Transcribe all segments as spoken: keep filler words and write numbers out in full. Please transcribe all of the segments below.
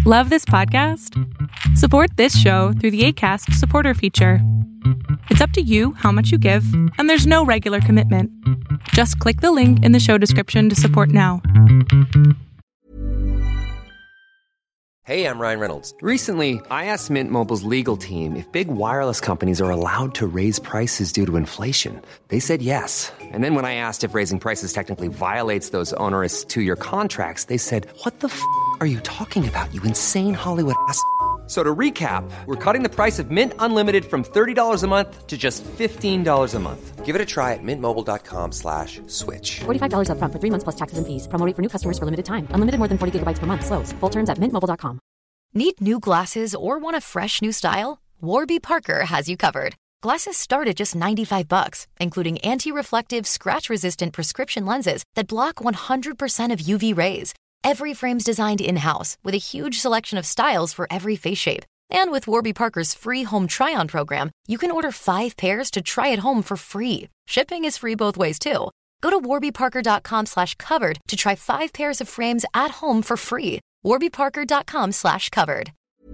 Love this podcast? Support this show through the Acast supporter feature. It's up to you how much you give, and there's no regular commitment. Just click the link in the show description to support now. Hey, I'm Ryan Reynolds. Recently, I asked Mint Mobile's legal team if big wireless companies are allowed to raise prices due to inflation. They said yes. And then when I asked if raising prices technically violates those onerous two-year contracts, they said, what the f*** are you talking about, you insane Hollywood ass f- So to recap, we're cutting the price of Mint Unlimited from thirty dollars a month to just fifteen dollars a month. Give it a try at mintmobile.com slash switch. forty-five dollars up front for three months plus taxes and fees. Promo rate for new customers for limited time. Unlimited more than forty gigabytes per month. Slows full terms at mint mobile dot com. Need new glasses or want a fresh new style? Warby Parker has you covered. Glasses start at just ninety-five bucks, including anti-reflective, scratch-resistant prescription lenses that block one hundred percent of U V rays. Every frame's designed in-house with a huge selection of styles for every face shape. And with Warby Parker's free home try-on program, you can order five pairs to try at home for free. Shipping is free both ways, too. Go to warbyparker.com slash covered to try five pairs of frames at home for free. warbyparker.com slash covered.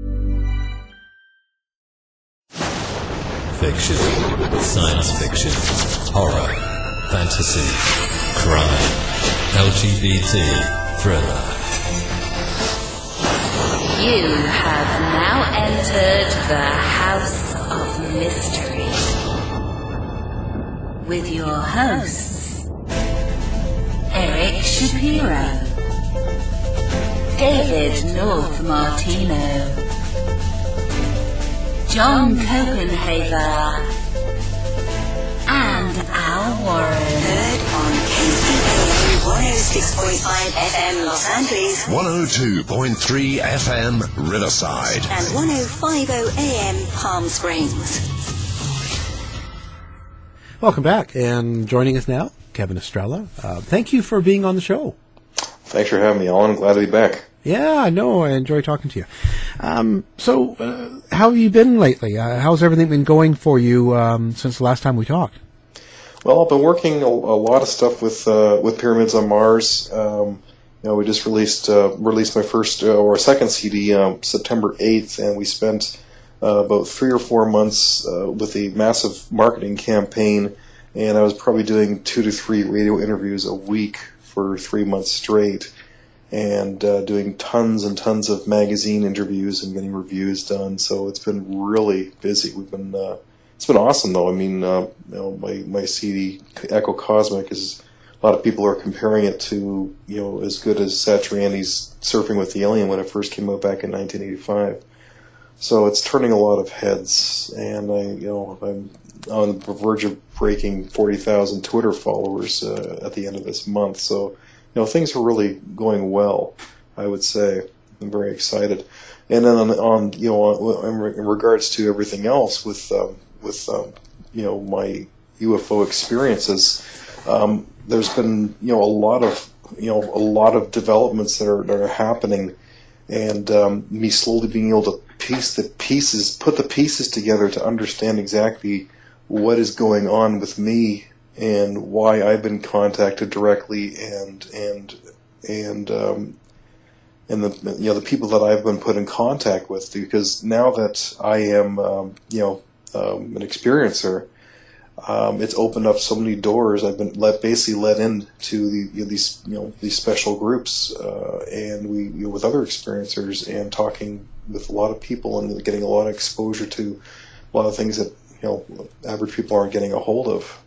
Fiction, science fiction, horror, fantasy, crime, L G B T, thriller. You have now entered the House of Mystery with your hosts, Eric Shapiro, David North Martino, John Copenhaver, and Al Warren. Heard on K C A one oh six point five F M Los Angeles, one oh two point three F M Riverside, and ten fifty A M Palm Springs. Welcome back, and joining us now, Kevin Estrella. Uh, thank you for being on the show. Thanks for having me, Alan. Glad to be back. Yeah, I know. I enjoy talking to you. Um, so, uh, how have you been lately? Uh, how's everything been going for you um, since the last time we talked? Well, I've been working a, a lot of stuff with uh, with Pyramids on Mars. Um, you know, we just released uh, released my first uh, or second C D um, September eighth, and we spent uh, about three or four months uh, with a massive marketing campaign. And I was probably doing two to three radio interviews a week for three months straight, and uh, doing tons and tons of magazine interviews and getting reviews done. So it's been really busy. We've been uh, it's been awesome though. I mean, uh, you know, my my C D Echo Cosmic is a lot of people are comparing it to, you know, as good as Satriani's Surfing with the Alien when it first came out back in nineteen eighty-five. So it's turning a lot of heads, and I, you know, I'm on the verge of breaking forty thousand Twitter followers uh, at the end of this month. So, you know, things are really going well, I would say. I'm very excited. And then on, on you know, in regards to everything else with, um, with um, you know, my U F O experiences, um, there's been, you know, a lot of, you know, a lot of developments that are that are happening, and um, me slowly being able to piece the pieces, put the pieces together to understand exactly what is going on with me and why I've been contacted directly, and and and um, and the you know the people that I've been put in contact with, because now that I am um, you know um, an experiencer, um, it's opened up so many doors. I've been let basically let into the, you know, these you know these special groups, uh, and we you know, with other experiencers, and talking with a lot of people and getting a lot of exposure to a lot of things that, you know, average people aren't getting a hold of.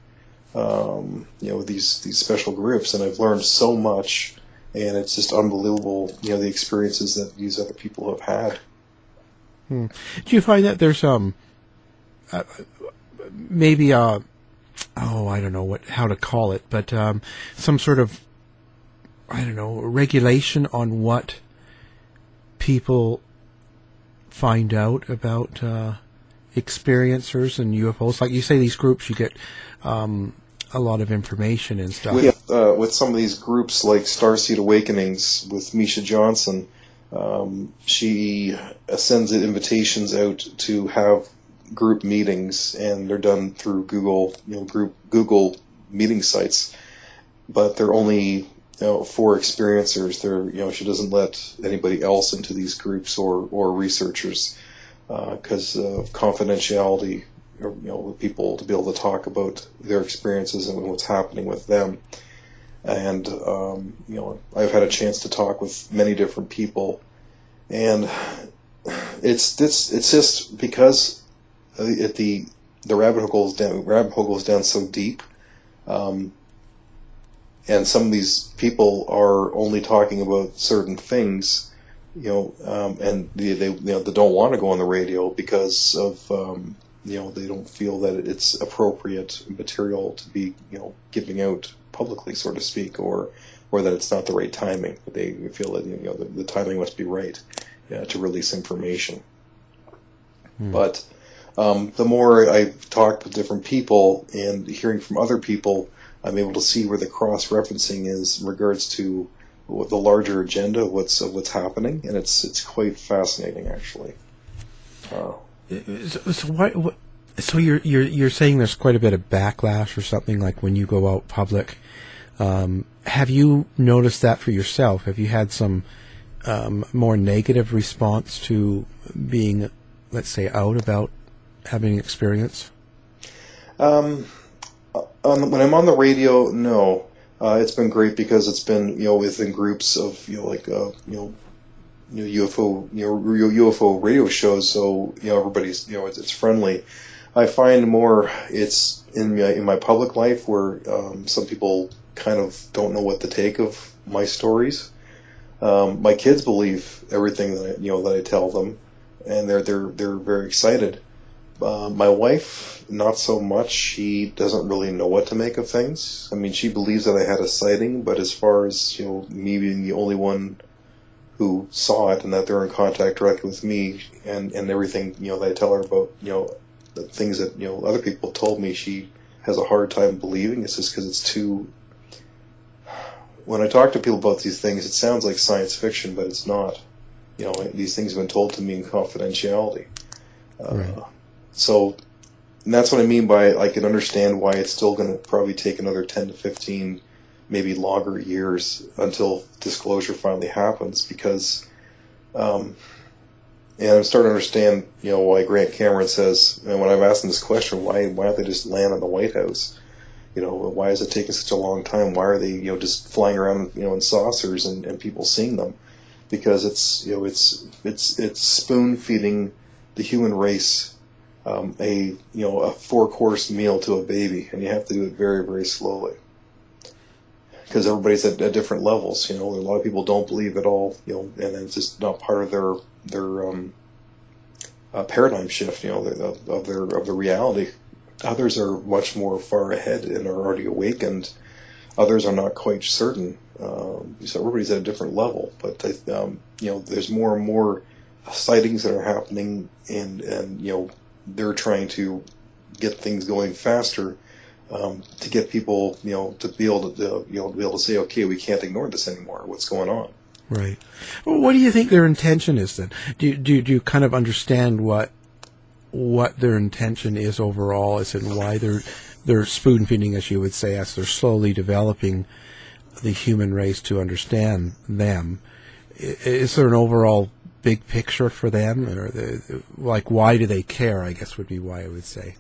Um, you know, these these special groups, and I've learned so much, and it's just unbelievable, you know, the experiences that these other people have had. Hmm. Do you find that there's um uh, maybe uh oh I don't know what how to call it, but um some sort of I don't know regulation on what people find out about uh, experiencers and U F Os? Like you say, these groups, you get um, a lot of information and stuff. With, uh, with some of these groups like Starseed Awakenings with Misha Johnson, um, she sends invitations out to have group meetings, and they're done through Google, you know, group Google meeting sites, but they're only you know, for experiencers. There, you know, she doesn't let anybody else into these groups or or researchers because uh, of confidentiality. Or, you know, people to be able to talk about their experiences and what's happening with them. And um, you know, I've had a chance to talk with many different people, and it's this it's just because it, the the rabbit hole goes down rabbit hole goes down so deep, um, and some of these people are only talking about certain things, you know, um, and they, they you know they don't want to go on the radio because of um, you know, they don't feel that it's appropriate material to be, you know, giving out publicly, so to speak, or or that it's not the right timing. They feel that, you know, the, the timing must be right uh, to release information. Hmm. But um, the more I talk with different people and hearing from other people, I'm able to see where the cross-referencing is in regards to the larger agenda of what's of what's happening, and it's it's quite fascinating, actually. Uh, So, so, what, what, so you're you're you're saying there's quite a bit of backlash or something, like when you go out public. Um, have you noticed that for yourself? Have you had some um, more negative response to being, let's say, out about having experience? Um, on, when I'm on the radio, no. Uh, it's been great because it's been, you know, within groups of, you know, like uh, you know. You know, U F O, you know, U F O radio shows, so you know everybody's, you know, it's, it's friendly. I find more it's in my in my public life where um, some people kind of don't know what to take of my stories. Um, my kids believe everything that I, you know that I tell them, and they're they're they're very excited. Uh, my wife, not so much. She doesn't really know what to make of things. I mean, she believes that I had a sighting, but as far as, you know, me being the only one who saw it and that they're in contact directly with me and, and everything, you know, that I tell her about, you know, the things that, you know, other people told me, she has a hard time believing. It's just because it's too... When I talk to people about these things, it sounds like science fiction, but it's not. You know, these things have been told to me in confidentiality. Uh, right. So, and that's what I mean by I can understand why it's still going to probably take another ten to fifteen maybe longer years until disclosure finally happens, because um, and I'm starting to understand, you know, why Grant Cameron says, and when I've asked him this question, why why don't they just land on the White House? You know, why is it taking such a long time? Why are they, you know, just flying around, you know, in saucers and, and people seeing them? Because it's, you know, it's it's it's spoon feeding the human race um, a, you know, a four course meal to a baby, and you have to do it very, very slowly. Because everybody's at, at different levels, you know. A lot of people don't believe at all, you know, and it's just not part of their their um, uh, paradigm shift, you know, of, of their of the reality. Others are much more far ahead and are already awakened. Others are not quite certain. Um, so everybody's at a different level. But I, um, you know, there's more and more sightings that are happening, and and you know, they're trying to get things going faster. Um, to get people, you know, to be able to, uh, you know, to be able to say, okay, we can't ignore this anymore. What's going on? Right. Well, what do you think their intention is then? Do you, do you, do you kind of understand what what their intention is overall, as in why they're they're spoon feeding, as you would say, as they're slowly developing the human race to understand them? Is there an overall big picture for them, or the, like, why do they care? I guess would be why I would say.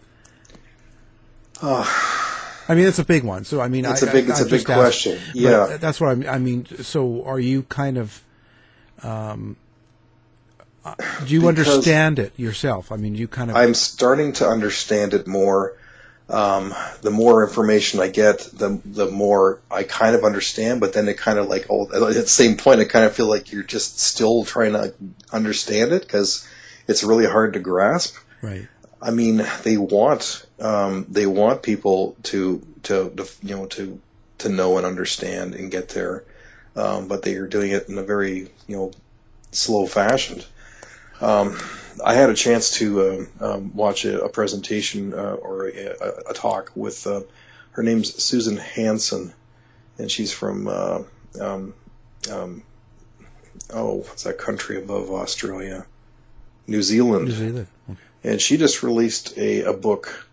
Uh, I mean, it's a big one. So, I mean, it's I, a big, I, it's I a big asked, question. Yeah, that's what I mean. So, are you kind of, um, uh, do you because understand it yourself? I mean, you kind of. I'm starting to understand it more. Um, the more information I get, the the more I kind of understand. But then it kind of like, oh, at the same point, I kind of feel like you're just still trying to understand it because it's really hard to grasp. Right. I mean, they want um, they want people to, to to you know to to know and understand and get there, um, but they are doing it in a very you know slow fashion. Um, I had a chance to uh, um, watch a, a presentation uh, or a, a, a talk with uh, her name's Susan Hansen, and she's from uh, um, um, oh what's that country above Australia? New Zealand. New Zealand. Okay. And she just released a, a book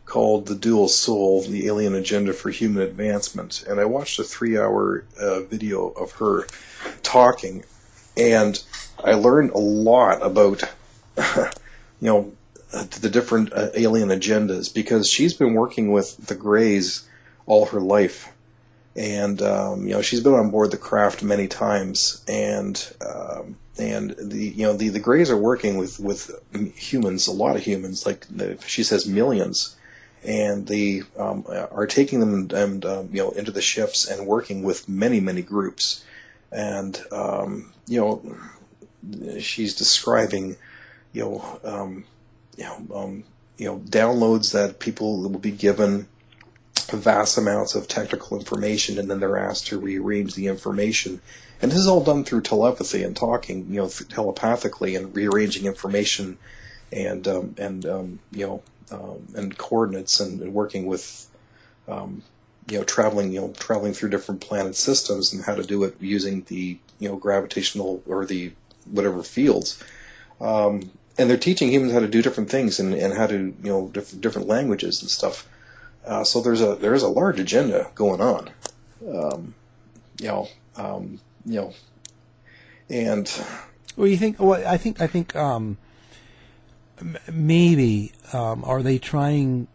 called The Dual Soul, The Alien Agenda for Human Advancement. And I watched a three-hour uh, video of her talking, and I learned a lot about, you know, the different uh, alien agendas, because she's been working with the Greys all her life. And, um, you know, she's been on board the craft many times, and, um, and the, you know, the, the Greys are working with, with humans, a lot of humans, like she says millions, and they, um, are taking them and, and um, you know, into the ships and working with many, many groups. And, um, you know, she's describing, you know, um, you know, um, you know, downloads that people will be given vast amounts of technical information, and then they're asked to rearrange the information. And this is all done through telepathy and talking, you know, telepathically, and rearranging information, and um, and um, you know, um, and coordinates, and, and working with, um, you know, traveling, you know, traveling through different planet systems, and how to do it using the, you know, gravitational or the whatever fields. Um, and they're teaching humans how to do different things, and, and how to, you know, different different languages and stuff. Uh, so there's a there is a large agenda going on, um, you know, um, you know, and well, you think? Well, I think I think um, m- maybe um, are they trying?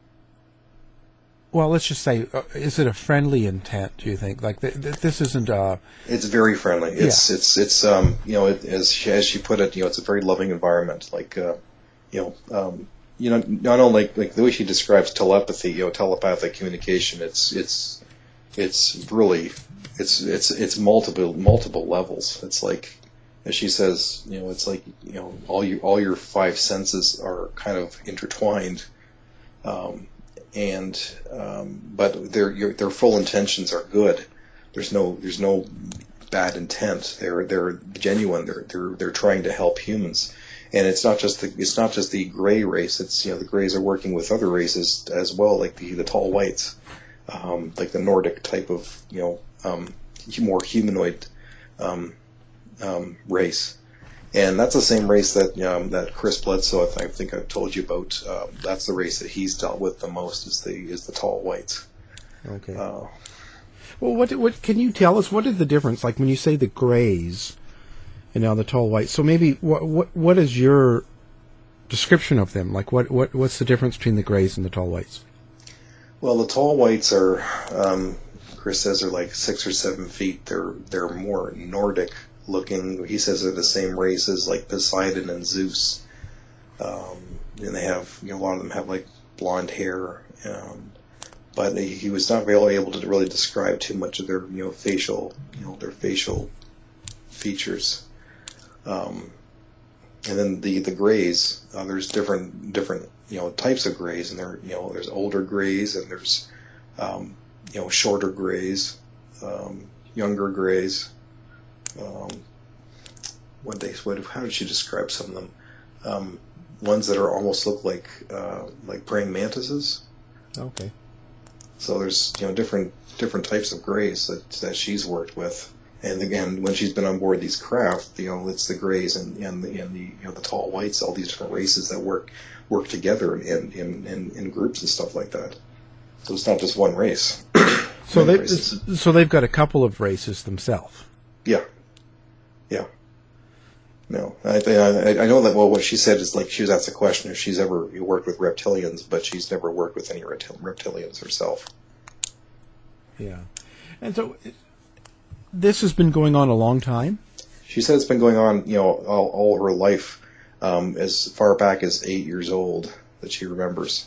Well, let's just say, uh, is it a friendly intent? Do you think? Like th- th- this isn't? Uh, it's very friendly. It's yeah. it's it's um, you know, it, as she, as she put it, you know, it's a very loving environment. Like uh, you know. Um, You know, not only like, like the way she describes telepathy, you know, telepathic communication. It's it's it's really it's it's it's multiple multiple levels. It's like, as she says, you know, it's like, you know, all your all your five senses are kind of intertwined, um, and um, but their your, their full intentions are good. There's no there's no bad intent. They're they're genuine. They're they're they're trying to help humans. And it's not just the it's not just the gray race. It's, you know, the Greys are working with other races as well, like the the tall whites, um, like the Nordic type of, you know, um, more humanoid um, um, race. And that's the same race that um, that Chris Bledsoe, I think I've told you about. Uh, that's the race that he's dealt with the most, is the is the tall whites. Okay. Uh, well, what what can you tell us? What is the difference? Like when you say the Greys, and now the tall whites. So maybe what what what is your description of them? Like what, what what's the difference between the Greys and the tall whites? Well, the tall whites are, um, Chris says, are like six or seven feet. They're they're more Nordic looking. He says they're the same race as like Poseidon and Zeus, um, and they have, you know, a lot of them have like blonde hair. Um, but he, he was not really able to really describe too much of their, you know, facial, you know, their facial features. Um, and then the, the Greys, uh, there's different, different, you know, types of Greys, and there, you know, there's older Greys, and there's, um, you know, shorter Greys, um, younger Greys, um, what they, what, how did she describe some of them? Um, ones that are almost look like, uh, like praying mantises. Okay. So there's, you know, different, different types of Greys that, that she's worked with. And again, when she's been on board these craft, you know, it's the Greys and, and the and the you know the tall whites, all these different races that work work together in in, in, in groups and stuff like that. So it's not just one race. so they so they've got a couple of races themselves. Yeah, yeah. No, I I, I know that. Well, what she said is, like, she was asked a question if she's ever worked with reptilians, but she's never worked with any reptil- reptilians herself. Yeah, and so. This has been going on a long time? She said it's been going on, you know, all, all her life, um, as far back as eight years old, that she remembers.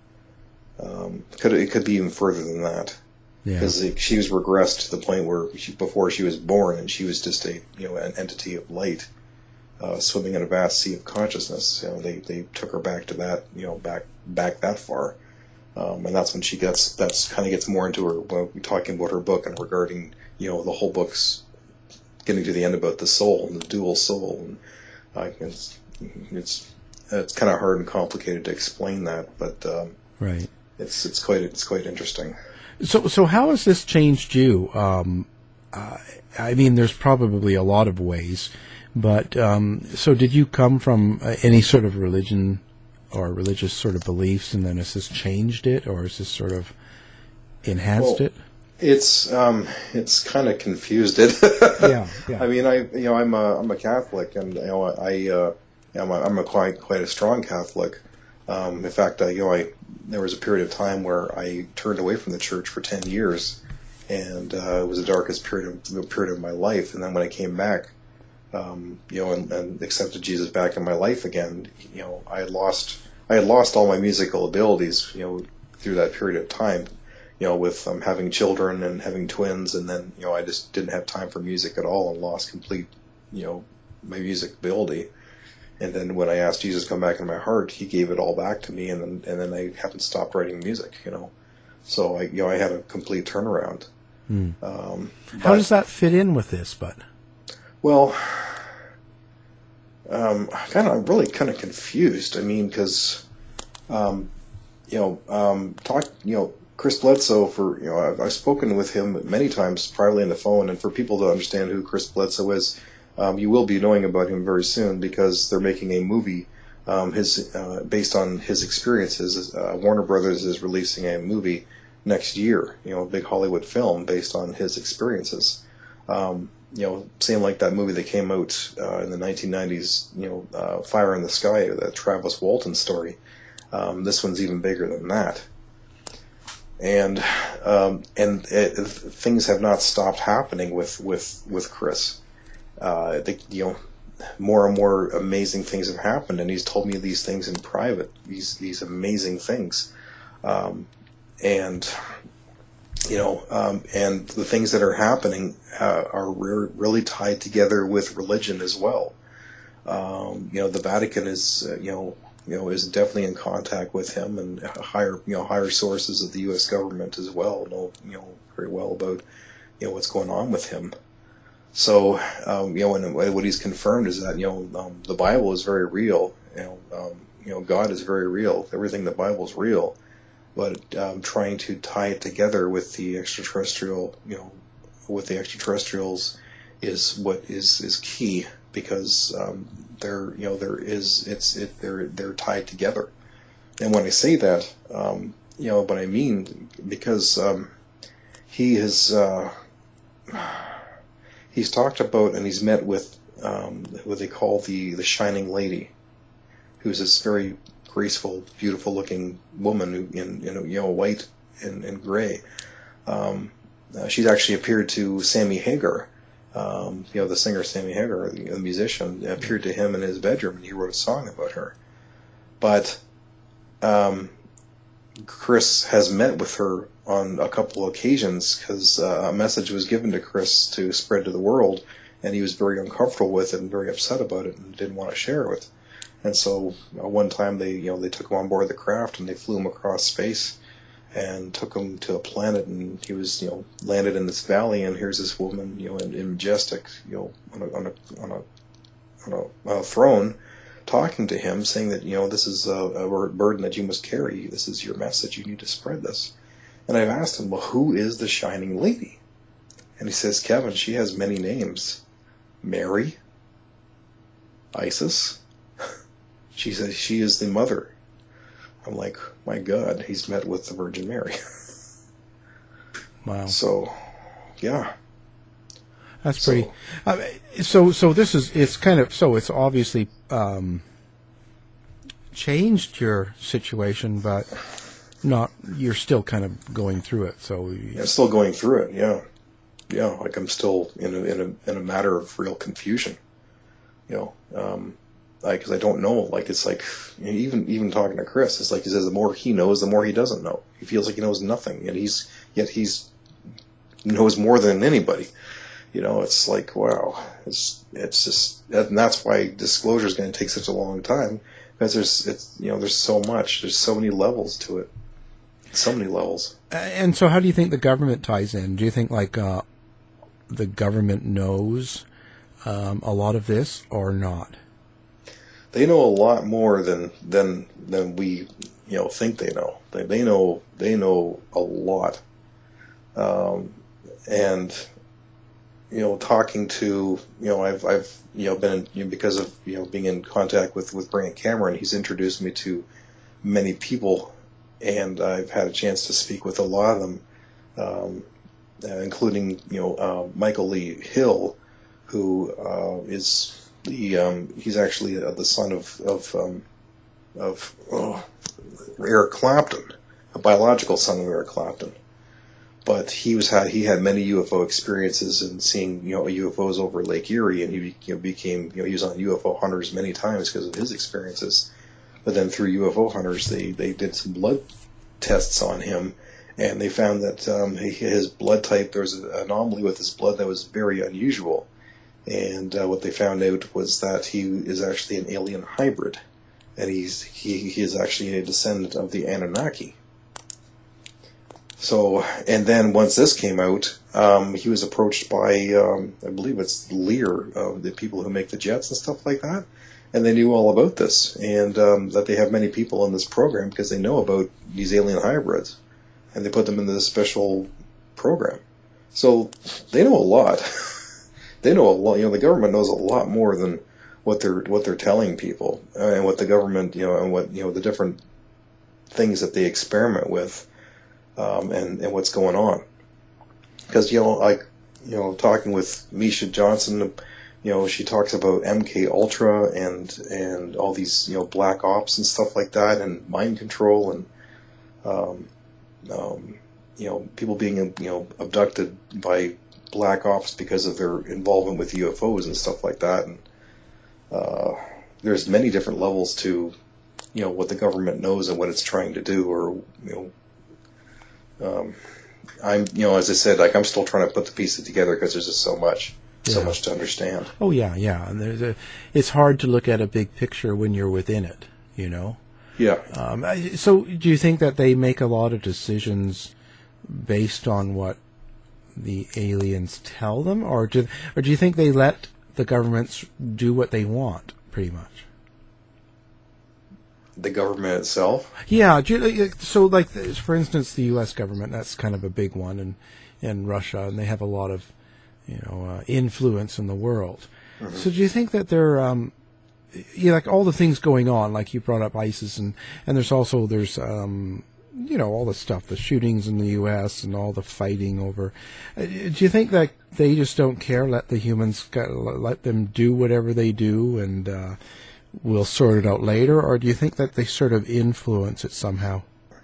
Um, could it could be even further than that. Yeah. Because she was regressed to the point where she, before she was born, and she was just a, you know, an entity of light, uh, swimming in a vast sea of consciousness. You know, they, they took her back to that, you know, back back that far. Um, and that's when she gets, that's kind of gets more into her, when we're talking about her book and regarding, you know, the whole book's getting to the end about the soul and the dual soul. And uh, it's, it's, it's kind of hard and complicated to explain that, but, um, right. It's, it's quite, it's quite interesting. So, so how has this changed you? Um, uh, I mean, there's probably a lot of ways, but, um, so did you come from uh, any sort of religion or religious sort of beliefs, and then has this changed it, or has this sort of enhanced well, it? It's um, it's kind of confused it. yeah, yeah. I mean, I you know I'm a I'm a Catholic, and you know I uh, I'm a, I'm a quite quite a strong Catholic. Um, in fact, I, you know I there was a period of time where I turned away from the church for ten years, and uh, it was the darkest period of period of my life. And then when I came back, um, you know, and, and accepted Jesus back in my life again, you know, I had lost I had lost all my musical abilities, you know, through that period of time. You know, with um, having children and having twins, and then, you know, I just didn't have time for music at all and lost complete, you know, my music ability. And then when I asked Jesus to come back in my heart, he gave it all back to me, and then and then I haven't stopped writing music, you know. So, I you know, I had a complete turnaround. Hmm. Um, How does that fit in with this, Bud? Well, um, kind of, I'm really kind of confused. I mean, because, um, you know, um, talk, you know, Chris Bledsoe, for, you know, I've, I've spoken with him many times privately on the phone, and for people to understand who Chris Bledsoe is, um, you will be knowing about him very soon, because they're making a movie um, his uh, based on his experiences. Uh, Warner Brothers is releasing a movie next year, you know, a big Hollywood film based on his experiences. Um, you know, same like that movie that came out uh, in the nineteen nineties, you know, uh, Fire in the Sky, the Travis Walton story. Um, this one's even bigger than that. And um, and it, things have not stopped happening with with with Chris. Uh, the, you know, more and more amazing things have happened, and he's told me these things in private. These these amazing things, um, and you know, um, and the things that are happening uh, are re- really tied together with religion as well. Um, you know, the Vatican is uh, you know. you know, is definitely in contact with him, and higher, you know, higher sources of the U S government as well know, you know, very well about, you know, what's going on with him. So, um, you know, and what he's confirmed is that, you know, um, the Bible is very real. You know, um, you know, God is very real. Everything in the Bible is real, but um, trying to tie it together with the extraterrestrial, you know, with the extraterrestrials is what is is key. Because um, there, you know, there is, it's, it, they're, they're tied together. And when I say that, um, you know, but I mean, because um, he has, uh, he's talked about and he's met with um, what they call the the Shining Lady, who's this very graceful, beautiful-looking woman who, in, in you know, white and, and gray. Um, uh, she's actually appeared to Sammy Hagar. Um, you know, the singer Sammy Hagar, the, the musician, appeared to him in his bedroom, and he wrote a song about her. But um, Chris has met with her on a couple of occasions because uh, a message was given to Chris to spread to the world, and he was very uncomfortable with it and very upset about it and didn't want to share it with. And so uh, one time they, you know, they took him on board the craft and they flew him across space and took him to a planet, and he was, you know, landed in this valley, and here's this woman, you know, in, in majestic, you know, on a on a on a, on a uh, throne, talking to him, saying that, you know, this is a, a burden that you must carry. This is your message. You need to spread this. And I've asked him, well, who is the Shining Lady? And he says, Kevin, she has many names. Mary, Isis. She says she is the mother. I'm like, my God, he's met with the Virgin Mary. Wow. So, yeah. That's pretty. So, uh, so, so this is, it's kind of, so it's obviously um, changed your situation, but not, you're still kind of going through it. So, yeah, I'm still going through it, yeah. Yeah, like I'm still in a, in a, in a matter of real confusion, you know. Um, Because I, I don't know, like, it's like, you know, even even talking to Chris, it's like he says the more he knows, the more he doesn't know. He feels like he knows nothing, and he's yet he's knows more than anybody. You know, it's like, wow, it's it's just, and that's why disclosure is going to take such a long time, because there's it's you know there's so much, there's so many levels to it, so many levels. And so, how do you think the government ties in? Do you think like uh, the government knows um, a lot of this or not? They know a lot more than than than we, you know, think they know. They they know they know a lot, um, and you know, talking to, you know, I've, I've, you know, been, you know, because of, you know, being in contact with, with Grant Cameron, he's introduced me to many people, and I've had a chance to speak with a lot of them, um, uh, including, you know, uh, Michael Lee Hill, who, uh, is the, um, he's actually uh, the son of, of, um, of, oh, Eric Clapton, a biological son of Eric Clapton. But he was had he had many U F O experiences and seeing, you know, U F Os over Lake Erie, and he, you know, became, you know, he was on U F O Hunters many times because of his experiences. But then through U F O Hunters, they, they did some blood tests on him, and they found that um, he, his blood type, there was an anomaly with his blood that was very unusual. And uh, what they found out was that he is actually an alien hybrid, and he's he, he is actually a descendant of the Anunnaki. So, and then once this came out, um, he was approached by, um, I believe it's Lear, uh, the people who make the jets and stuff like that, and they knew all about this, and um, that they have many people in this program because they know about these alien hybrids, and they put them in this special program. So they know a lot. They know a lot. You know, the government knows a lot more than what they're what they're telling people, uh, and what the government, you know, and what, you know, the different things that they experiment with. Um, and, and what's going on. Because, you know, like, you know, talking with Misha Johnson, you know, she talks about M K Ultra and, and all these, you know, black ops and stuff like that, and mind control, and, um, um, you know, people being, you know, abducted by black ops because of their involvement with U F Os and stuff like that. And, uh, there's many different levels to, you know, what the government knows and what it's trying to do, or, you know, Um, I'm, you know, as I said, like, I'm still trying to put the pieces together because there's just so much, yeah. so much to understand. Oh yeah, yeah, and there's a, it's hard to look at a big picture when you're within it, you know. Yeah. Um, so, do you think that they make a lot of decisions based on what the aliens tell them, or do, or do you think they let the governments do what they want, pretty much? The government itself? Yeah. So, like, for instance, the U S government, that's kind of a big one, and in Russia, and they have a lot of, you know, uh, influence in the world. Mm-hmm. So do you think that they're, um, yeah, like all the things going on, like you brought up ISIS, and, and there's also, there's, um, you know, all the stuff, the shootings in the U S and all the fighting over. Uh, do you think that they just don't care, let the humans, let them do whatever they do, and, uh, we'll sort it out later, or do you think that they sort of influence it somehow?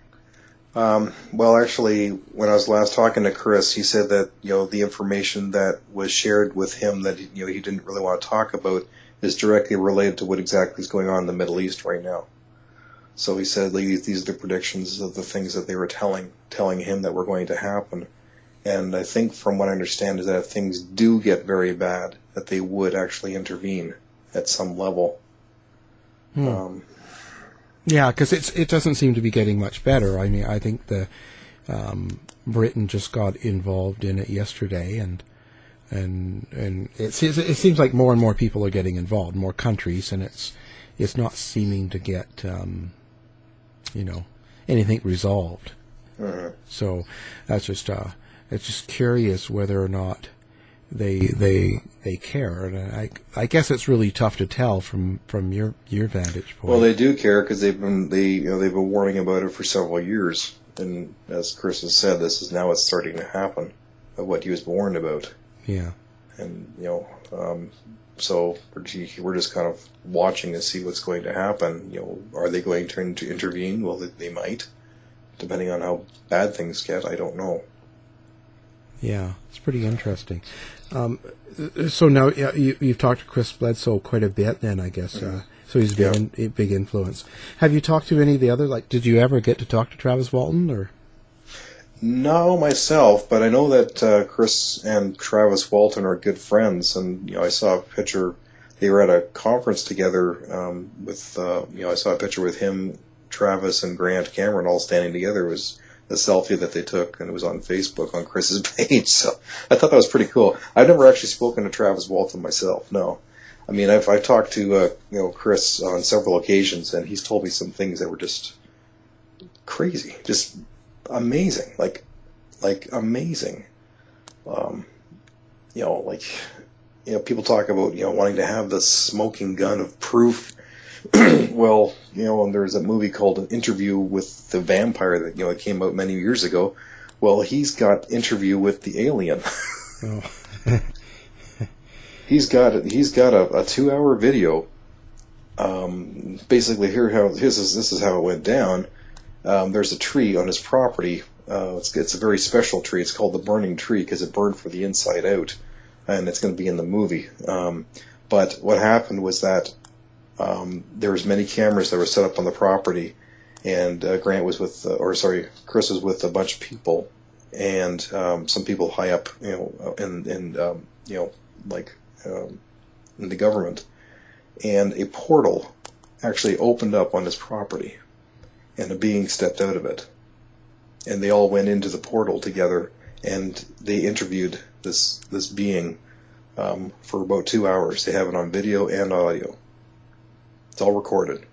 Um, well, actually, when I was last talking to Chris, he said that, you know, the information that was shared with him that, you know, he didn't really want to talk about is directly related to what exactly is going on in the Middle East right now. So he said, like, these are the predictions of the things that they were telling telling him that were going to happen. And I think, from what I understand, is that if things do get very bad, that they would actually intervene at some level. Hmm. Um, yeah, because it's it doesn't seem to be getting much better. I mean, I think the um, Britain just got involved in it yesterday, and and and it seems it seems like more and more people are getting involved, more countries, and it's it's not seeming to get um, you know, anything resolved. uh-huh. So that's just uh, it's just curious whether or not they they they care, and I I guess it's really tough to tell from, from your, your vantage point. Well, they do care because they've been they you know they've been warning about it for several years, and as Chris has said, this is now it's starting to happen, of what he was warned about. Yeah, and you know, um, so we're just kind of watching to see what's going to happen. You know, are they going to intervene? Well, they might, depending on how bad things get. I don't know. Yeah, it's pretty interesting. Um, so now yeah, you, you've talked to Chris Bledsoe quite a bit then, I guess. Uh, so he's been yeah. in, a big influence. Have you talked to any of the other, like, did you ever get to talk to Travis Walton? Or? No, myself, but I know that uh, Chris and Travis Walton are good friends, and you know, I saw a picture, they were at a conference together um, with, uh, you know, I saw a picture with him, Travis, and Grant Cameron all standing together. It was a selfie that they took, and it was on Facebook on Chris's page. So I thought that was pretty cool. I've never actually spoken to Travis Walton myself. No, I mean I've I've talked to uh, you know Chris on several occasions, and he's told me some things that were just crazy, just amazing, like like amazing. Um, you know, like, you know, people talk about, you know, wanting to have the smoking gun of proof. Well, you know, and there's a movie called An Interview with the Vampire that, you know, it came out many years ago. Well, he's got Interview with the Alien. Oh. he's got he's got a, a two hour video. Um, basically, here how this is this is how it went down. Um, there's a tree on his property. Uh, it's it's a very special tree. It's called the Burning Tree because it burned from the inside out, and it's going to be in the movie. Um, but what happened was that um, there was many cameras that were set up on the property, and uh, Grant was with, uh, or sorry, Chris was with a bunch of people, and um, some people high up, you know, in in um, you know, like um, in the government, and a portal actually opened up on his property, and a being stepped out of it. And they all went into the portal together, and they interviewed this this being um, for about two hours. They have it on video and audio. It's all recorded.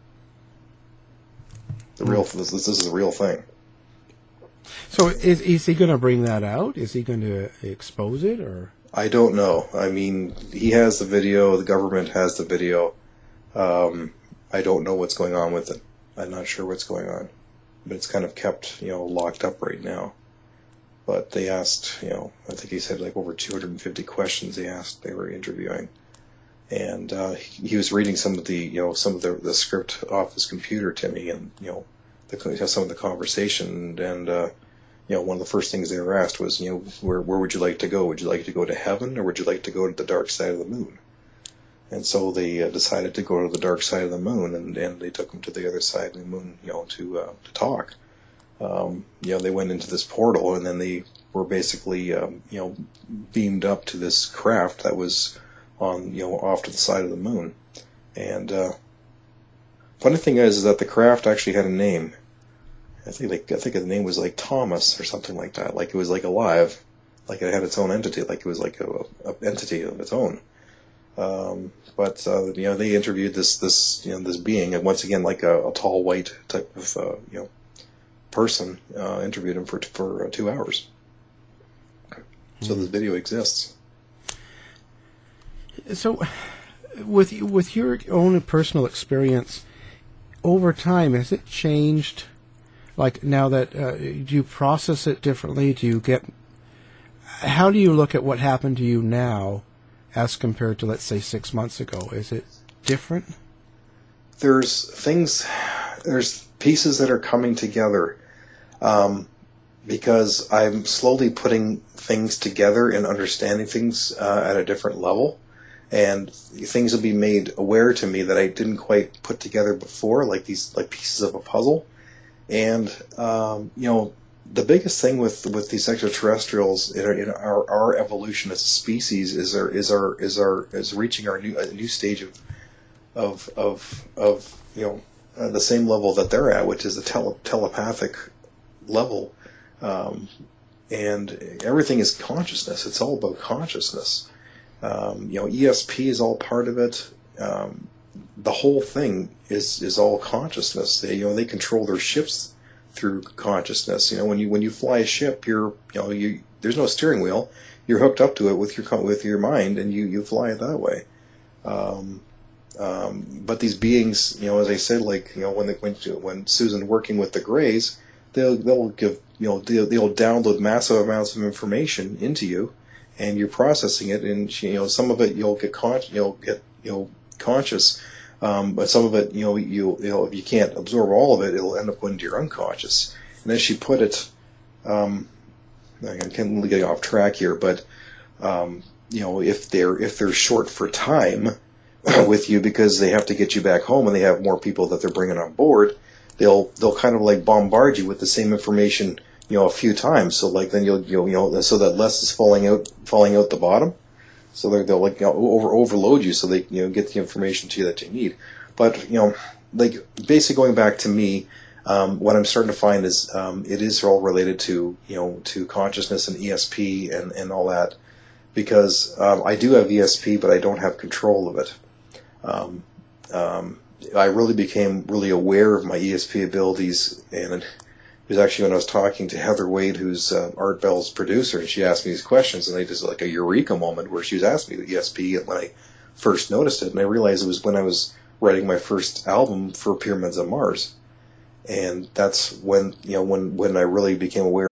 The real this, this is the real thing. So is is he going to bring that out? Is he going to expose it, or? I don't know. I mean, he has the video. The government has the video. Um, I don't know what's going on with it. I'm not sure what's going on. But it's kind of kept, you know, locked up right now. But they asked, you know, I think he said like over two hundred fifty questions they asked, they were interviewing. And uh, he, he was reading some of the, you know, some of the, the script off his computer to me, and, you know, the, some of the conversation. And, uh, you know, one of the first things they were asked was, you know, where, where would you like to go? Would you like to go to heaven, or would you like to go to the dark side of the moon? And so they uh, decided to go to the dark side of the moon, and, and they took him to the other side of the moon, you know, to uh, to talk. Um, you know, they went into this portal, and then they were basically, um, you know, beamed up to this craft that was on, you know, off to the side of the moon. And uh, funny thing is, is that the craft actually had a name. I think like, I think the name was like Thomas or something like that. Like it was like alive, like it had its own entity, like it was like a, a entity of its own. Um, but, uh, you know, they interviewed this, this, you know, this being, and once again, like a, a tall white type of, uh, you know, person, uh, interviewed him for, for uh, two hours. So mm. this video exists. So, with, with your own personal experience, over time, has it changed? Like, now that, uh, do you process it differently? Do you get, how do you look at what happened to you now as compared to, let's say, six months ago? Is it different? There's things, there's pieces that are coming together, um, because I'm slowly putting things together and understanding things uh, at a different level, and things will be made aware to me that I didn't quite put together before, like these like pieces of a puzzle. And um, you know, the biggest thing with, with these extraterrestrials in, our, in our, our evolution as a species is our is our is our is reaching our new a new stage of of of of you know uh, the same level that they're at, which is the tele, telepathic level, um, and everything is consciousness. It's all about consciousness. Um, you know, E S P is all part of it. Um, the whole thing is is all consciousness. They you know they control their ships through consciousness. You know, when you when you fly a ship, you're you know you there's no steering wheel. You're hooked up to it with your with your mind, and you, you fly it that way. Um, um, but these beings, you know, as I said, like you know when they, when when Susan working with the Greys, they'll they'll give you know they'll, they'll download massive amounts of information into you, and you're processing it, and you know some of it you'll get con- you'll get you know conscious. Um, but some of it, you know, you, you know, if you can't absorb all of it, it'll end up going into your unconscious. And as she put it, um, I can't really get off track here, but um, you know, if they're if they're short for time with you because they have to get you back home and they have more people that they're bringing on board, they'll they'll kind of like bombard you with the same information, you know, a few times. So like then you'll you'll you know so that less is falling out falling out the bottom. So they're, they'll like you know, over overload you, so they you know get the information to you that you need. But you know, like basically going back to me, um, what I'm starting to find is um, it is all related to you know to consciousness and E S P and, and all that, because um, I do have E S P, but I don't have control of it. Um, um, I really became really aware of my E S P abilities, and it was actually when I was talking to Heather Wade, who's uh, Art Bell's producer, and she asked me these questions, and they just like a eureka moment where she was asking me the E S P when I first noticed it, and I realized it was when I was writing my first album for Pyramids on Mars, and that's when you know when when I really became aware.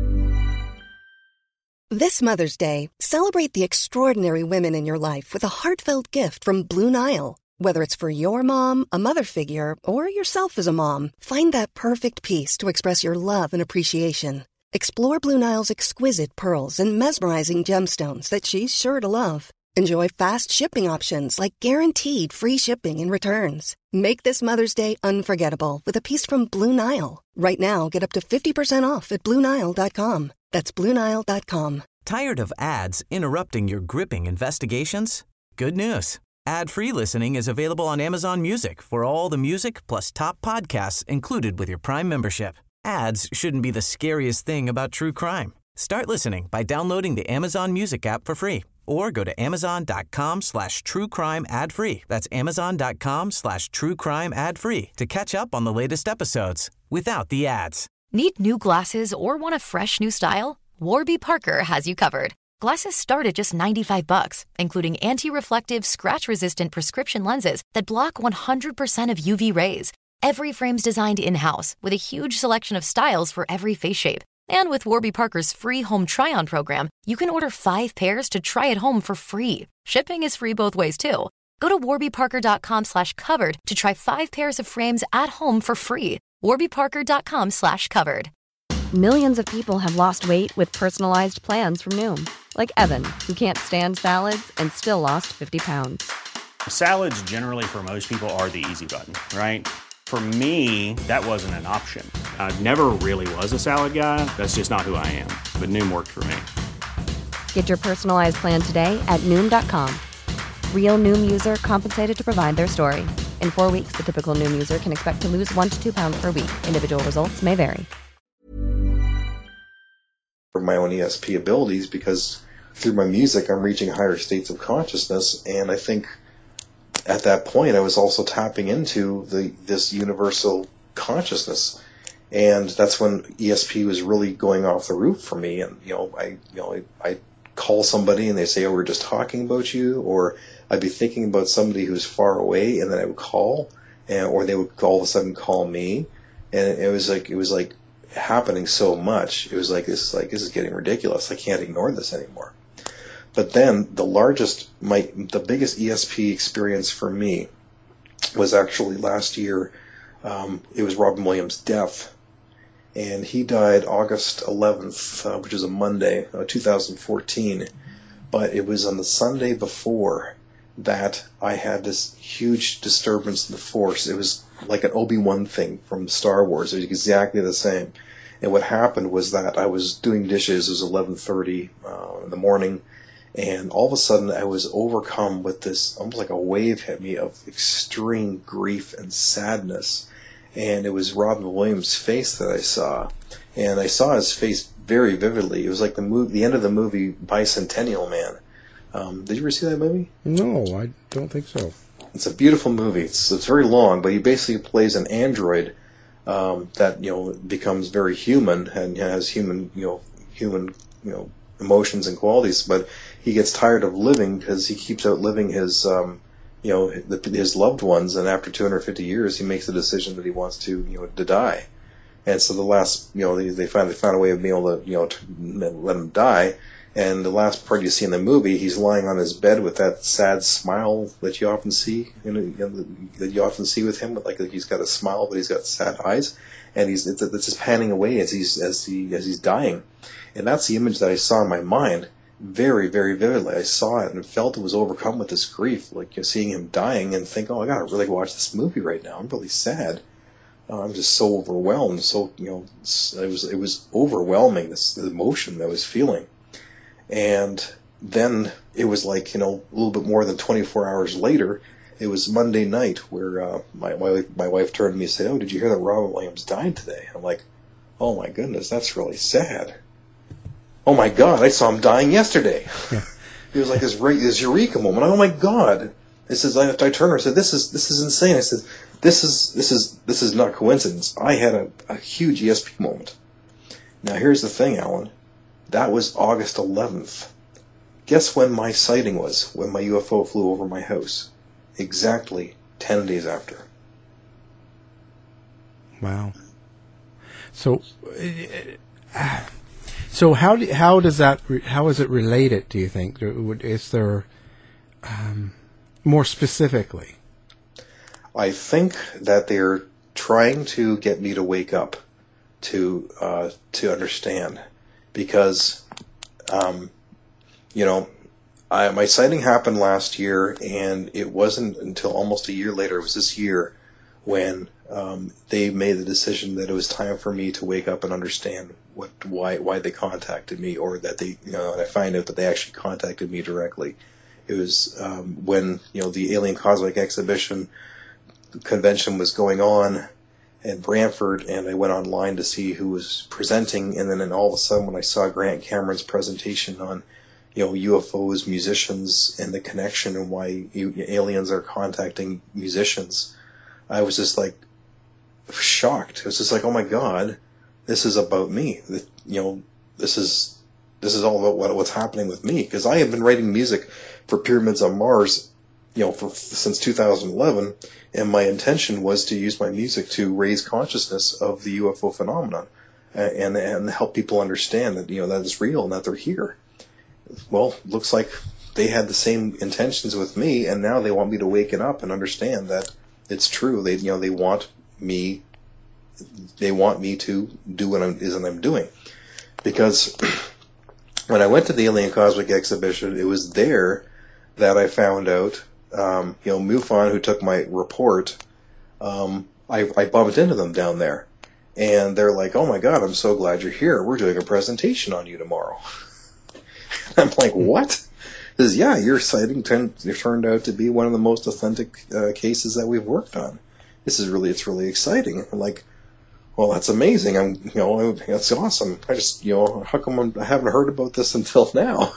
This Mother's Day, celebrate the extraordinary women in your life with a heartfelt gift from Blue Nile. Whether it's for your mom, a mother figure, or yourself as a mom, find that perfect piece to express your love and appreciation. Explore Blue Nile's exquisite pearls and mesmerizing gemstones that she's sure to love. Enjoy fast shipping options like guaranteed free shipping and returns. Make this Mother's Day unforgettable with a piece from Blue Nile. Right now, get up to fifty percent off at Blue Nile dot com. That's Blue Nile dot com. Tired of ads interrupting your gripping investigations? Good news. Ad-free listening is available on Amazon Music for all the music plus top podcasts included with your Prime membership. Ads shouldn't be the scariest thing about true crime. Start listening by downloading the Amazon Music app for free or go to amazon.com slash true crime ad free. That's amazon.com slash true crime ad free to catch up on the latest episodes without the ads. Need new glasses or want a fresh new style? Warby Parker has you covered. Glasses start at just ninety-five bucks, including anti-reflective, scratch-resistant prescription lenses that block one hundred percent of U V rays. Every frame's designed in-house with a huge selection of styles for every face shape. And with Warby Parker's free home try-on program, you can order five pairs to try at home for free. Shipping is free both ways, too. Go to warbyparker.com slash covered to try five pairs of frames at home for free. warbyparker.com slash covered. Millions of people have lost weight with personalized plans from Noom. Like Evan, who can't stand salads and still lost fifty pounds. Salads generally for most people are the easy button, right? For me, that wasn't an option. I never really was a salad guy. That's just not who I am. But Noom worked for me. Get your personalized plan today at Noom dot com. Real Noom user compensated to provide their story. In four weeks, the typical Noom user can expect to lose one to two pounds per week. Individual results may vary. For my own E S P abilities, because through my music I'm reaching higher states of consciousness, and I think at that point I was also tapping into the this universal consciousness, and that's when E S P was really going off the roof for me. And you know, I you know I, I call somebody and they say, "Oh, we're just talking about you," or I'd be thinking about somebody who's far away, and then I would call, and or they would all of a sudden call me, and it was like it was like. happening so much. It was like this is like this is getting ridiculous. I can't ignore this anymore. But then the largest, my the biggest E S P experience for me was actually last year. Um, it was Robin Williams' death, and he died August eleventh, uh, which is a Monday, uh, two thousand fourteen. But it was on the Sunday before that I had this huge disturbance in the Force. It was like an Obi-Wan thing from Star Wars. It was exactly the same. And what happened was that I was doing dishes. It was eleven thirty uh, in the morning, and all of a sudden I was overcome with this, almost like a wave hit me of extreme grief and sadness. And it was Robin Williams' face that I saw, and I saw his face very vividly. It was like the movie, the end of the movie Bicentennial Man. Um, did you ever see that movie? No, I don't think so. It's a beautiful movie. It's it's very long, but he basically plays an android um, that you know becomes very human and has human you know human you know emotions and qualities. But he gets tired of living because he keeps outliving his um, you know his loved ones, and after two hundred fifty years, he makes the decision that he wants to you know to die. And so the last you know they, they finally found a way of being able to you know to let him die. And the last part you see in the movie, he's lying on his bed with that sad smile that you often see, you know, that you often see with him, like he's got a smile, but he's got sad eyes, and he's it's, it's just panning away as he's as he as he's dying, and that's the image that I saw in my mind, very very vividly. I saw it and felt it was overcome with this grief, like you're seeing him dying, and think, oh, I gotta really watch this movie right now. I'm really sad. Uh, I'm just so overwhelmed. So you know, it was it was overwhelming. This the emotion that I was feeling. And then it was like, you know, a little bit more than twenty-four hours later, it was Monday night where uh, my, my my wife turned to me and said, "Oh, did you hear that Robin Williams died today?" I'm like, "Oh my goodness, that's really sad." Oh my God, I saw him dying yesterday. It was like this, this eureka moment. Oh my God. It says, I, I turned to her and said, this is this is insane. I said, this is this is this is not coincidence. I had a, a huge E S P moment. Now here's the thing, Alan. That was August eleventh. Guess when my sighting was, when my U F O flew over my house? Exactly ten days after. Wow. So, uh, so how do, how does that re, how is it related? Do you think? Is there um, more specifically? I think that they're trying to get me to wake up to uh, to understand, because um, you know, I, my sighting happened last year, and it wasn't until almost a year later, it was this year, when um, they made the decision that it was time for me to wake up and understand what why why they contacted me, or that they, you know, and I find out that they actually contacted me directly. It was um, when, you know, the Alien Cosmic Exhibition convention was going on in Brantford, and I went online to see who was presenting, and then and all of a sudden when I saw Grant Cameron's presentation on, you know, U F Os, musicians, and the connection and why you, aliens are contacting musicians, I was just like shocked. It was just like, oh my God, this is about me. The, you know, this is this is all about what, what's happening with me, because I have been writing music for Pyramids on Mars, you know, for since two thousand eleven, and my intention was to use my music to raise consciousness of the U F O phenomenon, and and help people understand that, you know, that it's real and that they're here. Well, looks like they had the same intentions with me, and now they want me to waken up and understand that it's true. They, you know, they want me, they want me to do what I'm, is I'm doing. Because when I went to the Alien Cosmic Exhibition, it was there that I found out, um, you know, MUFON, who took my report, um, I, I bumped into them down there. And they're like, oh my God, I'm so glad you're here. We're doing a presentation on you tomorrow. I'm like, what? He says, yeah, your sighting turned, turned out to be one of the most authentic uh, cases that we've worked on. This is really, it's really exciting. I'm like, well, that's amazing. I'm, you know, that's awesome. I just, you know, how come I'm, I haven't heard about this until now?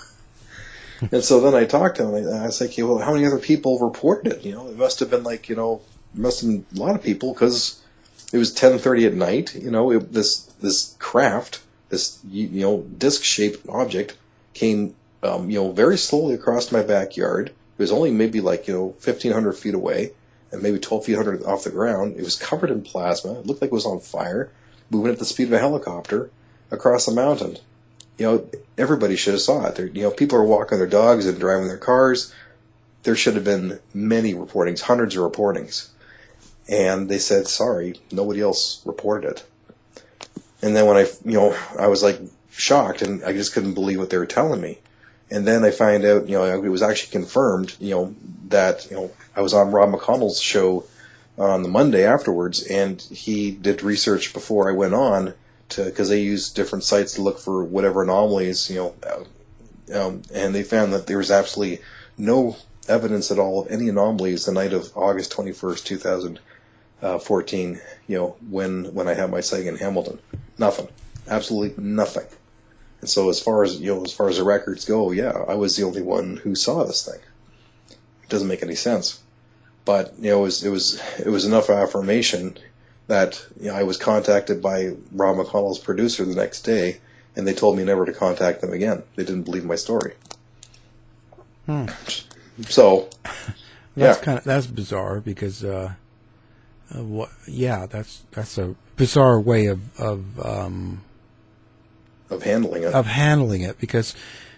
And so then I talked to him, and I was like, okay, well, how many other people reported it? You know, it must have been like, you know, it must have been a lot of people, because it was ten thirty at night. You know, it, this this craft, this, you know, disc-shaped object came, um, you know, very slowly across my backyard. It was only maybe like, you know, fifteen hundred feet away, and maybe twelve feet off the ground. It was covered in plasma. It looked like it was on fire, moving at the speed of a helicopter across the mountain. You know, everybody should have saw it. There, you know, people are walking their dogs and driving their cars. There should have been many reportings, hundreds of reportings. And they said, sorry, nobody else reported it. And then when I, you know, I was like shocked, and I just couldn't believe what they were telling me. And then I find out, you know, it was actually confirmed, you know, that, you know, I was on Rob McConnell's show on the Monday afterwards, and he did research before I went on, to, because they use different sites to look for whatever anomalies, you know, um, and they found that there was absolutely no evidence at all of any anomalies the night of August twenty-first, two thousand fourteen, you know, when, when I had my sighting in Hamilton. Nothing. Absolutely nothing. And so as far as, you know, as far as the records go, yeah, I was the only one who saw this thing. It doesn't make any sense. But, you know, it was, it was, it was enough affirmation that, you know, I was contacted by Rob McConnell's producer the next day, and they told me never to contact them again. They didn't believe my story. Hmm. So, that's yeah. kind of, that's bizarre, because, uh, uh, what, yeah, that's, that's a bizarre way of, of, um, of handling it. Of handling it, because,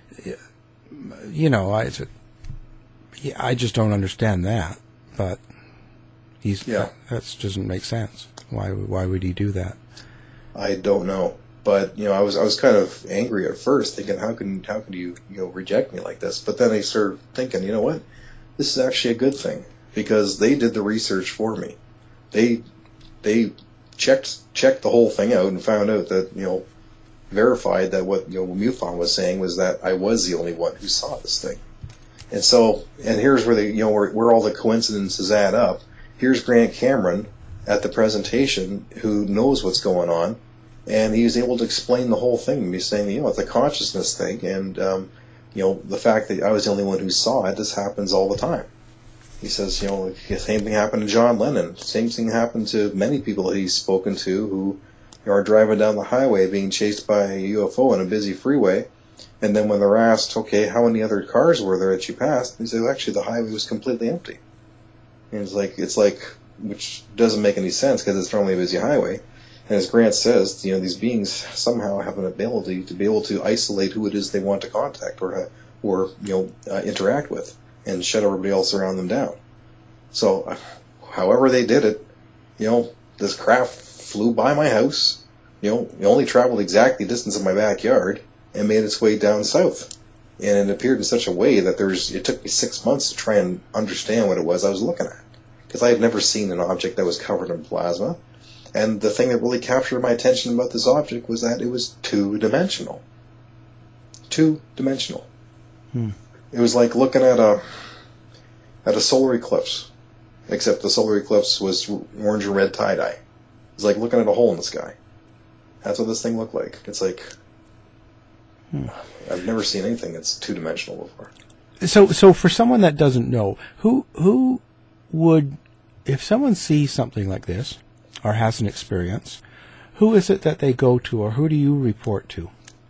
you know, I, it's a, yeah, I just don't understand that. But he's yeah, that, that doesn't make sense. Why why would he do that? I don't know. But, you know, I was I was kind of angry at first, thinking, how can how can you you know reject me like this? But then I started thinking, you know what, this is actually a good thing, because they did the research for me. They they checked checked the whole thing out and found out that, you know, verified that what, you know, MUFON was saying was that I was the only one who saw this thing. And so, and here's where the, you know, where, where all the coincidences add up. Here's Grant Cameron at the presentation, who knows what's going on, and he was able to explain the whole thing to me, saying, you know, it's a consciousness thing, and, um, you know, the fact that I was the only one who saw it, this happens all the time. he says, you know, the same thing happened to John Lennon. Same thing happened to many people that he's spoken to who are driving down the highway being chased by a U F O on a busy freeway. And then when they're asked, okay, how many other cars were there that you passed? They say, well, actually, the highway was completely empty. And it's like, it's like, which doesn't make any sense because it's normally a busy highway. And as Grant says, you know, these beings somehow have an ability to be able to isolate who it is they want to contact or, or you know, uh, interact with and shut everybody else around them down. So, uh, however they did it, you know, this craft flew by my house, you know, it only traveled exactly the distance of my backyard and made its way down south. And it appeared in such a way that there's, it took me six months to try and understand what it was I was looking at. Because I had never seen an object that was covered in plasma. And the thing that really captured my attention about this object was that it was two-dimensional. Two-dimensional. Hmm. It was like looking at a at a solar eclipse, except the solar eclipse was orange and red tie-dye. It was like looking at a hole in the sky. That's what this thing looked like. It's like, hmm. I've never seen anything that's two-dimensional before. So, so for someone that doesn't know, who who would, if someone sees something like this or has an experience, who is it that they go to, or who do you report to?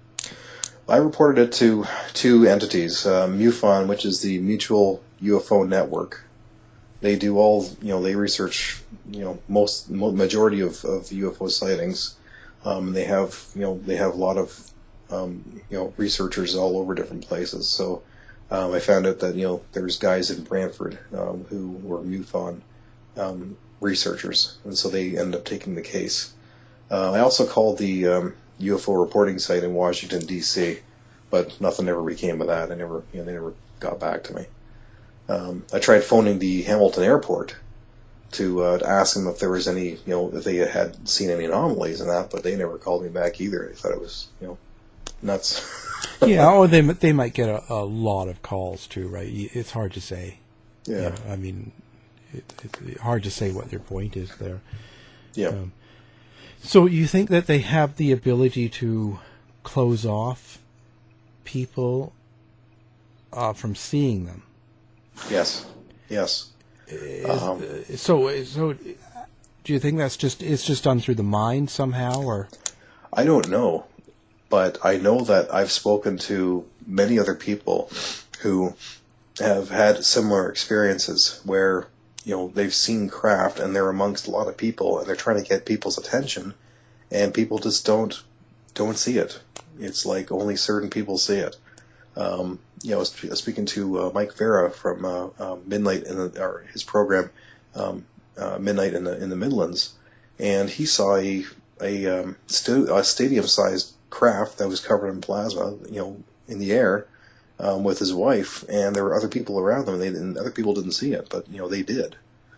I reported it to two entities, uh, MUFON, which is the Mutual U F O Network. They do all, you know, they research, you know, most majority of, of U F O sightings. Um, they have, you know, they have a lot of, um, you know, researchers all over different places. So um, I found out that, you know, there's guys in Brantford um, who were MUFON um, researchers, and so they ended up taking the case. Uh, I also called the um, U F O reporting site in Washington, D C, but nothing ever became of that. I never, you know, they never got back to me. Um, I tried phoning the Hamilton Airport to, uh, to ask them if there was any, you know, if they had seen any anomalies and that, but they never called me back either. They thought it was, you know, nuts. Yeah, or they they might get a, a lot of calls too, right? It's hard to say. Yeah, you know, I mean, it, it's hard to say what their point is there. Yeah. Um, so you think that they have the ability to close off people uh, from seeing them? Yes. Yes. Um, so, so do you think that's just it's just done through the mind somehow, or? I don't know, but I know that I've spoken to many other people who have had similar experiences where, you know, they've seen craft and they're amongst a lot of people and they're trying to get people's attention, and people just don't don't see it. It's like only certain people see it. Um, you know, I was speaking to uh, Mike Vera from uh, uh, Midnight in the, or his program, um, uh, Midnight in the in the Midlands, and he saw a a, um, st- a stadium-sized craft that was covered in plasma, you know, in the air, um, with his wife, and there were other people around them. And, they, and other people didn't see it, but you know, they did.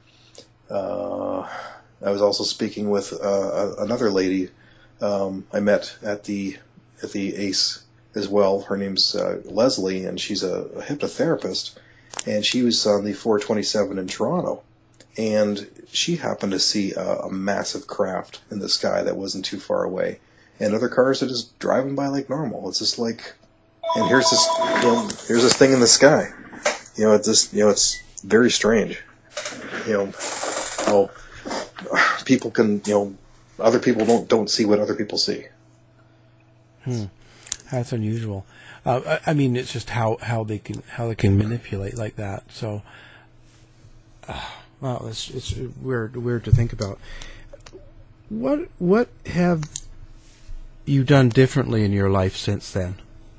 Uh, I was also speaking with uh, another lady um, I met at the at the A C E as well. Her name's uh, Leslie, and she's a, a hypnotherapist, and she was on the four twenty-seven in Toronto, and she happened to see a, a massive craft in the sky that wasn't too far away, and other cars are just driving by like normal. It's just like, and here's this, you know, here's this thing in the sky, you know, it's just, you know, it's very strange, you know, how people can, you know, other people don't don't see what other people see. Hmm. That's unusual. Uh, I, I mean, it's just how, how they can how they can manipulate like that. So, uh, well, it's it's weird weird to think about. What what have you done differently in your life since then?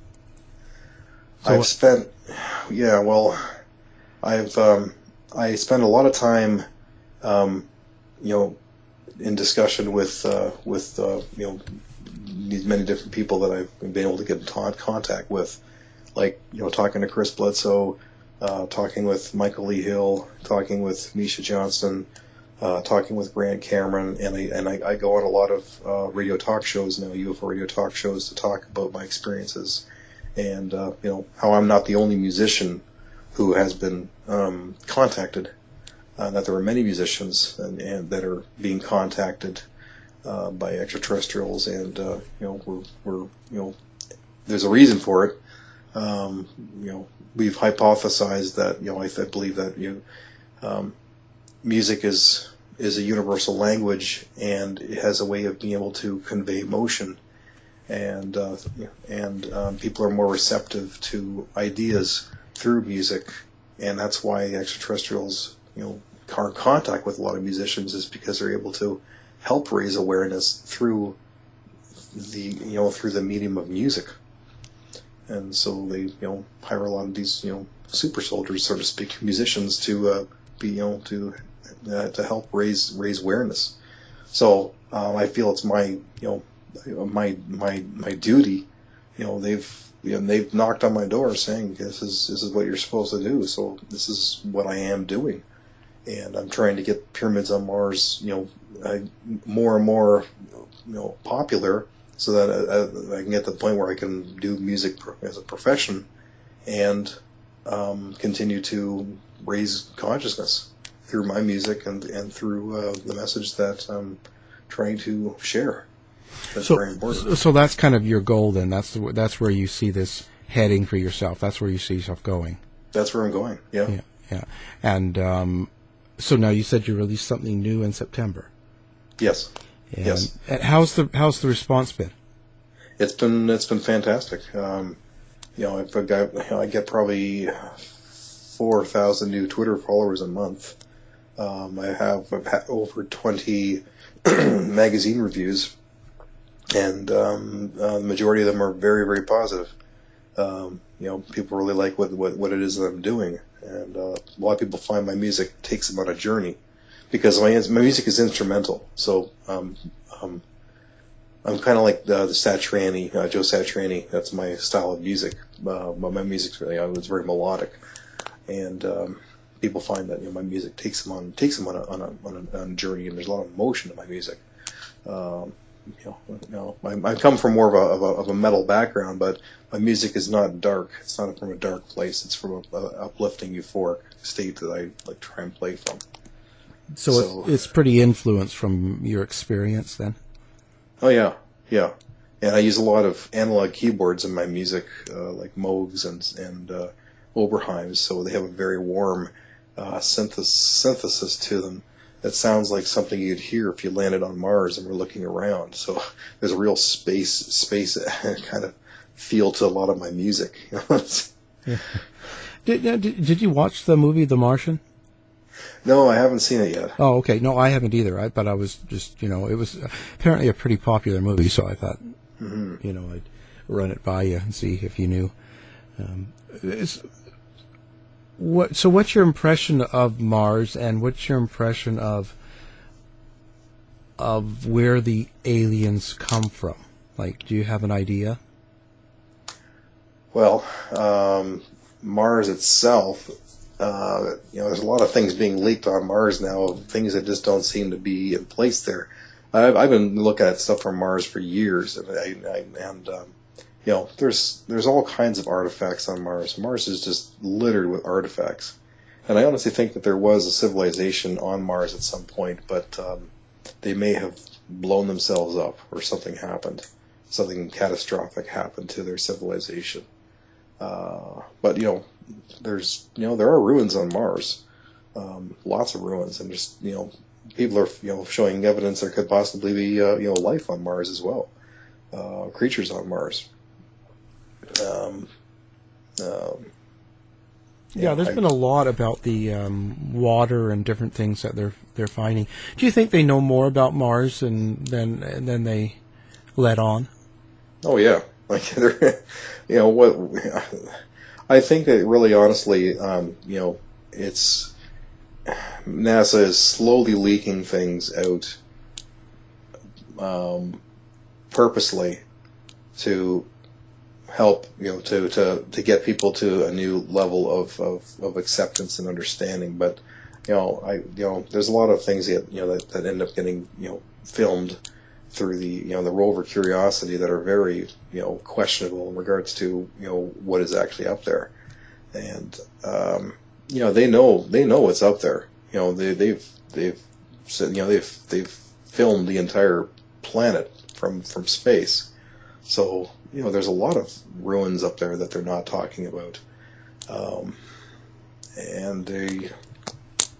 So I've spent, yeah, well, I've um, I spent a lot of time, um, you know, in discussion with uh, with uh, you know. these many different people that I've been able to get in t- contact with, like, you know, talking to Chris Bledsoe, uh, talking with Michael Lee Hill, talking with Misha Johnson, uh, talking with Grant Cameron, and I and I, I go on a lot of uh, radio talk shows now, U F O radio talk shows, to talk about my experiences, and uh, you know, how I'm not the only musician who has been um, contacted, uh, that there are many musicians and, and that are being contacted Uh, by extraterrestrials, and uh, you know, we're, we're you know, there's a reason for it. Um, you know, we've hypothesized that, you know, I, I believe that, you know, um, music is is a universal language, and it has a way of being able to convey emotion, and uh, and um, people are more receptive to ideas through music, and that's why extraterrestrials, you know, are in contact with a lot of musicians, is because they're able to help raise awareness through the you know through the medium of music. And so they, you know, hire a lot of these, you know, super soldiers, so to speak, musicians to uh, be, you know, to uh, to help raise raise awareness. So um, I feel it's my, you know, my my my duty. You know, they've you know, they've knocked on my door saying this is this is what you're supposed to do. So this is what I am doing, and I'm trying to get Pyramids on Mars, you know, uh, more and more, you know, popular, so that I, I can get to the point where I can do music as a profession and um, continue to raise consciousness through my music and, and through uh, the message that I'm trying to share. That's so, very important. So that's kind of your goal then. That's the, that's where you see this heading for yourself. That's where you see yourself going. That's where I'm going, yeah. Yeah, yeah. And um, so now you said you released something new in September. Yes. And, yes. And how's the how's the response been? It's been it's been fantastic. Um, you know, I've got, you know, I get probably four thousand new Twitter followers a month. Um, I have I've had over twenty magazine reviews, and um, uh, the majority of them are very very positive. Um, you know, people really like what what, what it is that I'm doing, and uh, a lot of people find my music takes them on a journey. Because my my music is instrumental, so um, um, I'm kind of like the, the Satriani, uh, Joe Satriani. That's my style of music. Uh, my, my music's really, uh, it's very melodic, and um, people find that, you know, my music takes them on takes them on a on a, on a, on a journey, and there's a lot of emotion in my music. Um, you know, you know I, I come from more of a, of a of a metal background, but my music is not dark. It's not from a dark place. It's from a, a uplifting, euphoric state that I like try and play from. So, So it's, it's pretty influenced from your experience then? Oh, yeah, yeah. And I use a lot of analog keyboards in my music, uh, like Moogs and, and uh, Oberheims, so they have a very warm uh, synthesis, synthesis to them that sounds like something you'd hear if you landed on Mars and were looking around. So there's a real space space kind of feel to a lot of my music. Yeah. Did, did, did you watch the movie The Martian? No, I haven't seen it yet. Oh, okay. No, I haven't either. I, but I was just, you know, it was apparently a pretty popular movie, so I thought, mm-hmm. you know, I'd run it by you and see if you knew. Um, is, what? So, what's your impression of Mars, and what's your impression of of where the aliens come from? Like, do you have an idea? Well, um, Mars itself. Uh, you know, there's a lot of things being leaked on Mars now, things that just don't seem to be in place there. I've, I've been looking at stuff from Mars for years, and, I, I, and um, you know, there's there's all kinds of artifacts on Mars. Mars is just littered with artifacts, and I honestly think that there was a civilization on Mars at some point, but um, they may have blown themselves up, or something happened, something catastrophic happened to their civilization. Uh, but, you know, there's, you know, there are ruins on Mars, um, lots of ruins, and just, you know, people are, you know, showing evidence there could possibly be, uh, you know, life on Mars as well, uh, creatures on Mars. Um, um, yeah, yeah, there's I, been a lot about the um, water and different things that they're they're finding. Do you think they know more about Mars and than than they let on? Oh yeah. Like, they're, you know, what, I think that really honestly, um, you know, it's, NASA is slowly leaking things out, um, purposely to help, you know, to, to, to get people to a new level of, of, of acceptance and understanding. But, you know, I, you know, there's a lot of things that, you know, that, that end up getting, you know, filmed through the, you know, the rover Curiosity that are very, you know, questionable in regards to, you know, what is actually up there. And, um, you know, they know, they know what's up there. You know, they, they've, they've said, you know, they've, they've filmed the entire planet from, from space. So, you know, there's a lot of ruins up there that they're not talking about. Um, and they,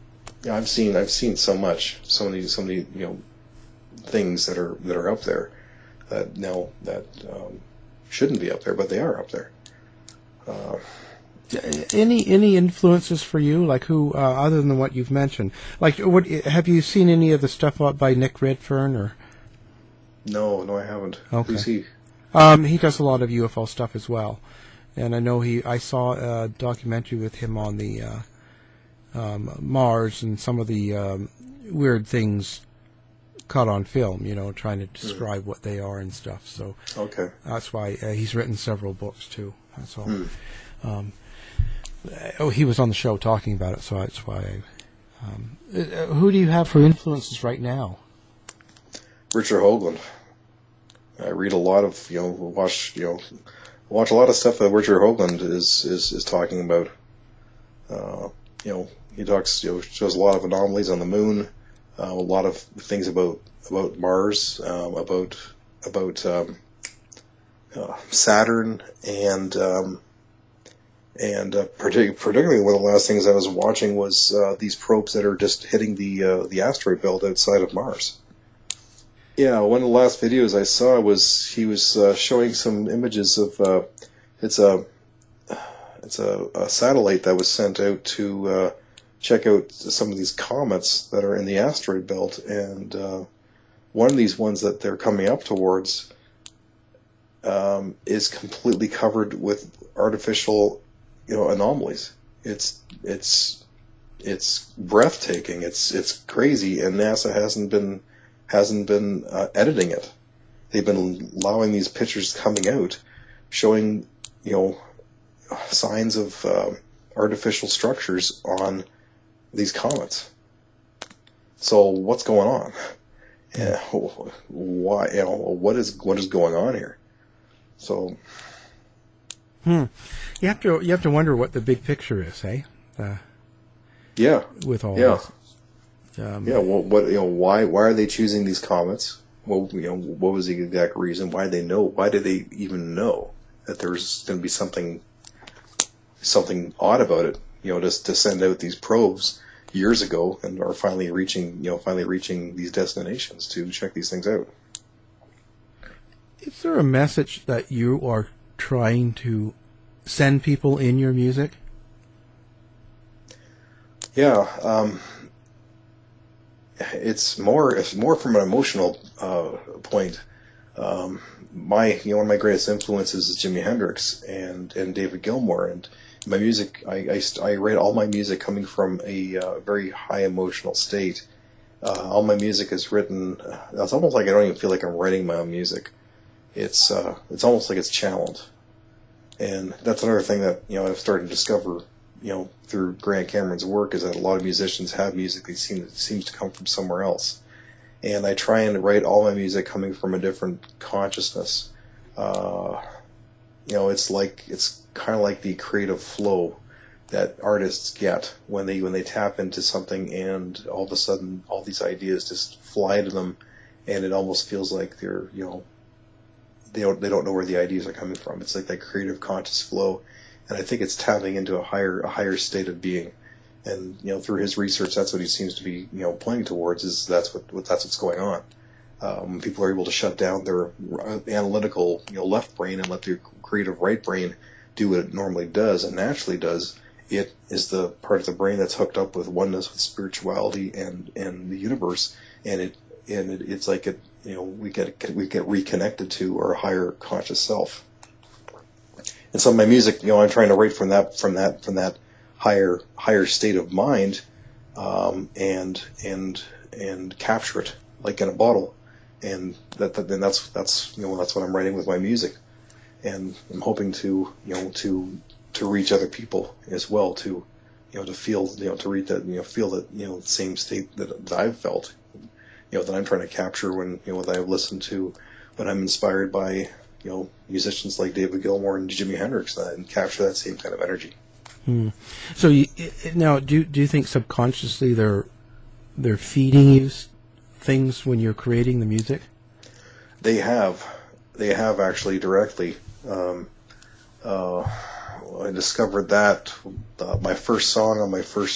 yeah, I've seen I've seen so much, so many so many you know things that are that are up there that now that um, shouldn't be up there, but they are up there. Uh, any any influences for you, like who uh, other than what you've mentioned? Like, what have you seen any of the stuff out by Nick Redfern or? No, no, I haven't. Okay. Who's he? Um, he does a lot of U F O stuff as well, and I know he. I saw a documentary with him on the uh, um, Mars and some of the um, weird things caught on film. You know, trying to describe mm. what they are and stuff. So okay, that's why uh, he's written several books too. That's all. Mm. Um, oh, he was on the show talking about it, so that's why. I, um, uh, who do you have for influences right now? Richard Hoagland. I read a lot of, you know, watch, you know, watch a lot of stuff that Richard Hoagland is, is, is talking about. Uh, you know, he talks, you know, shows a lot of anomalies on the moon, uh, a lot of things about, about Mars, um, about, about, um, uh, Saturn, and, um, and, uh, partic- particularly one of the last things I was watching was, uh, these probes that are just hitting the, uh, the asteroid belt outside of Mars. Yeah, one of the last videos I saw was he was uh, showing some images of uh, it's a it's a, a satellite that was sent out to uh, check out some of these comets that are in the asteroid belt, and uh, one of these ones that they're coming up towards um, is completely covered with artificial, you know, anomalies. It's it's it's breathtaking. It's it's crazy, and NASA hasn't been. hasn't been uh, editing it. They've been allowing these pictures coming out, showing, you know, signs of uh, artificial structures on these comets. So what's going on? Yeah, why? You know, what is what is going on here? So, hmm, you have to you have to wonder what the big picture is, eh? Uh, yeah, with all yeah. this. Um, yeah, well, what you know? Why why are they choosing these comets? Well, you know, what was the exact reason? Why they know? Why did they even know that there's going to be something something odd about it? You know, just to send out these probes years ago and are finally reaching, you know, finally reaching these destinations to check these things out. Is there a message that you are trying to send people in your music? Yeah. Um, It's more, it's more from an emotional uh, point. Um, my, you know, one of my greatest influences is Jimi Hendrix and, and David Gilmour, and my music. I, I, I write all my music coming from a uh, very high emotional state. Uh, all my music is written. Uh, it's almost like I don't even feel like I'm writing my own music. It's uh, it's almost like it's channeled, and that's another thing that you know I've started to discover. You know, through Grant Cameron's work, is that a lot of musicians have music that seem, seems to come from somewhere else. And I try and write all my music coming from a different consciousness. Uh, you know, it's like, it's kind of like the creative flow that artists get when they, when they tap into something and all of a sudden all these ideas just fly to them, and it almost feels like they're, you know, they don't, they don't know where the ideas are coming from. It's like that creative conscious flow. And I think it's tapping into a higher a higher state of being, and you know through his research, that's what he seems to be you know pointing towards. Is that's what, what that's what's going on. Um, when people are able to shut down their analytical you know left brain and let their creative right brain do what it normally does and naturally does, it is the part of the brain that's hooked up with oneness with spirituality and, and the universe, and it and it, it's like it you know we get we get reconnected to our higher conscious self. And so my music, you know, I'm trying to write from that, from that, from that higher, higher state of mind, um, and and and capture it like in a bottle, and that, that then that's that's you know that's what I'm writing with my music, and I'm hoping to you know to to reach other people as well, to you know to feel you know to read that you know feel that you know the same state that, that I've felt, you know that I'm trying to capture when you know that I've listened to, when I'm inspired by. You know, musicians like David Gilmour and Jimi Hendrix that and capture that same kind of energy. Hmm. So you, now, do do you think subconsciously they're they're feeding you things when you're creating the music? They have, they have actually directly. Um, uh, I discovered that uh, my first song on my first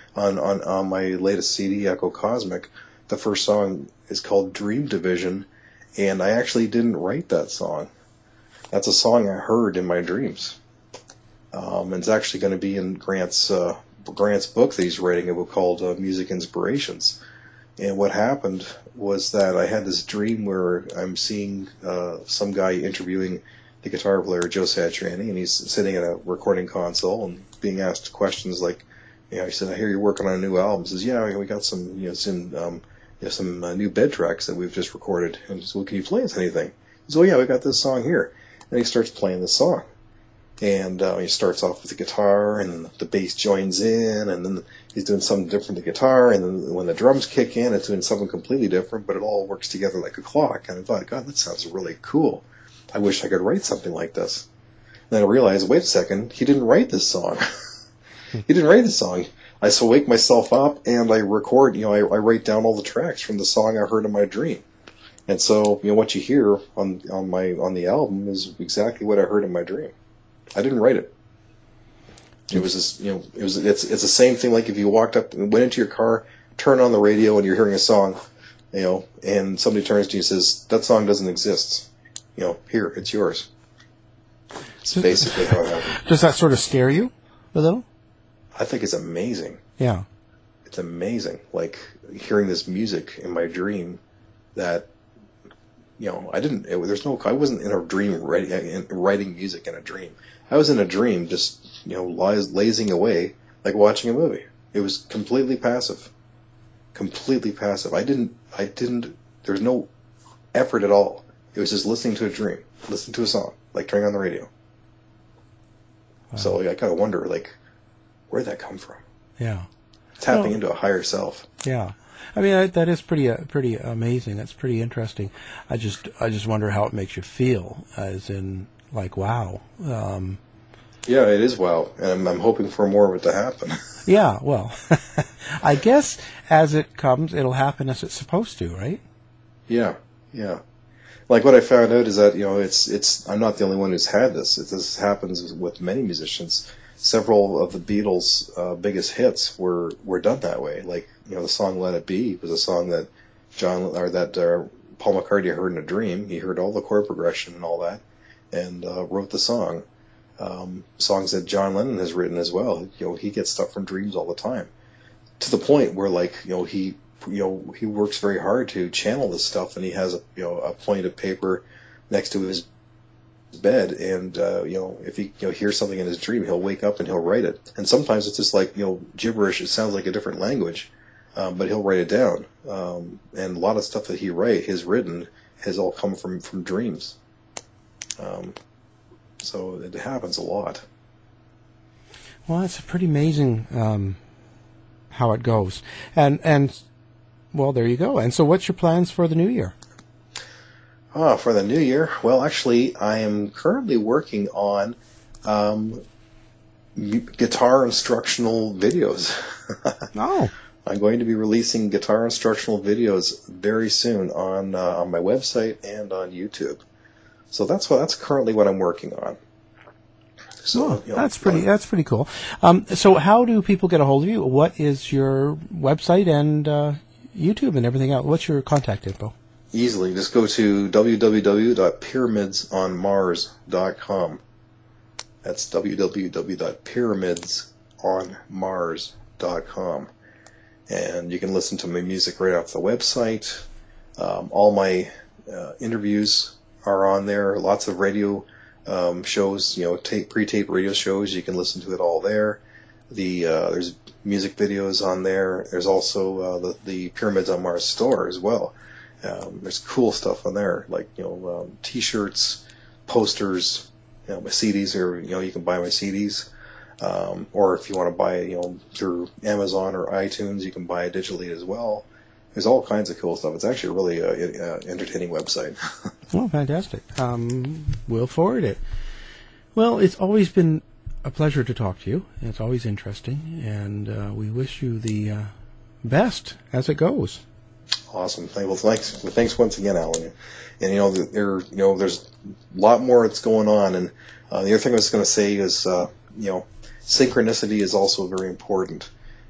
on, on, on my latest C D, Echo Cosmic, the first song is called Dream Division, and I actually didn't write that song. That's a song I heard in my dreams. Um, and it's actually going to be in Grant's uh, Grant's book that he's writing, a book called uh, Music Inspirations. And what happened was that I had this dream where I'm seeing uh, some guy interviewing the guitar player, Joe Satriani, and he's sitting at a recording console and being asked questions like, you know, he said, I hear you're working on a new album. He says, yeah, we got some, you know, it's in, um, you know, some uh, new bed tracks that we've just recorded. And he says, well, can you play us anything? He says, oh, yeah, we got this song here. And he starts playing this song. And uh, he starts off with the guitar, and the bass joins in, and then he's doing something different to the guitar, and then when the drums kick in, it's doing something completely different, but it all works together like a clock. And I thought, God, that sounds really cool. I wish I could write something like this. And then I realized, wait a second, he didn't write this song. He didn't write this song. I so wake myself up, and I record, you know, I, I write down all the tracks from the song I heard in my dream. And so, you know, what you hear on on my on the album is exactly what I heard in my dream. I didn't write it. It was this, you know, it was it's it's the same thing like if you walked up and went into your car, turned on the radio, and you're hearing a song, you know, and somebody turns to you and says, that song doesn't exist. You know, here, it's yours. It's basically how it happened. Does that sort of scare you a little? I think it's amazing. Yeah. It's amazing. Like hearing this music in my dream that, you know, I didn't, it, there's no, I wasn't in a dream writing, writing music in a dream. I was in a dream just, you know, lies, lazing away, like watching a movie. It was completely passive. Completely passive. I didn't, I didn't, there was no effort at all. It was just listening to a dream, listening to a song, like turning on the radio. Wow. So like, I kind of wonder, like, where'd that come from? Yeah. Tapping well, into a higher self. Yeah. I mean, I, that is pretty uh, pretty amazing. That's pretty interesting. I just I just wonder how it makes you feel, as in, like, wow. Um, yeah, it is wow, and I'm, I'm hoping for more of it to happen. Yeah, well, I guess as it comes, it'll happen as it's supposed to, right? Yeah, yeah. Like what I found out is that, you know, it's it's I'm not the only one who's had this. It, this happens with many musicians. Several of the Beatles' uh, biggest hits were, were done that way. Like, you know, the song "Let It Be" was a song that John or that uh, Paul McCartney heard in a dream. He heard all the chord progression and all that, and uh, wrote the song. Um, songs that John Lennon has written as well. You know, he gets stuff from dreams all the time, to the point where, like, you know, he you know he works very hard to channel this stuff, and he has a you know a point of paper next to his bed, and uh, you know if he you know hears something in his dream, he'll wake up and he'll write it. And sometimes it's just like, you know gibberish. It sounds like a different language, um, but he'll write it down. Um, and a lot of stuff that he write, has written, has all come from from dreams. Um, so it happens a lot. Well, it's pretty amazing um, how it goes. And and well, there you go. And so, what's your plans for the new year? Ah, for the new year? Well, actually, I am currently working on um, guitar instructional videos. Oh. I'm going to be releasing guitar instructional videos very soon on uh, on my website and on YouTube. So that's what that's currently what I'm working on. So oh, you know, that's pretty. That's pretty cool. Um, so, how do people get a hold of you? What is your website and uh, YouTube and everything else? What's your contact info? Easily, just go to w w w dot pyramids on mars dot com. That's w w w dot pyramids on mars dot com. And you can listen to my music right off the website. Um, all my uh, interviews are on there. Lots of radio um, shows, you know, tape, pre-taped radio shows. You can listen to it all there. The uh, there's music videos on there. There's also uh, the, the Pyramids on Mars store as well. Um, there's cool stuff on there, like, you know, um, T-shirts, posters, you know, my C Ds, or, you know, you can buy my C Ds. Um, or if you want to buy it, you know, through Amazon or iTunes, you can buy it digitally as well. There's all kinds of cool stuff. It's actually a really uh, uh, entertaining website. Oh, fantastic. Um, we'll forward it. Well, it's always been a pleasure to talk to you. It's always interesting, and uh, we wish you the uh, best as it goes. Awesome. Well, thanks. Thanks once again, Alan. And you know, there, you know, there's a lot more that's going on. And uh, the other thing I was going to say is, uh, you know, synchronicity is also very important,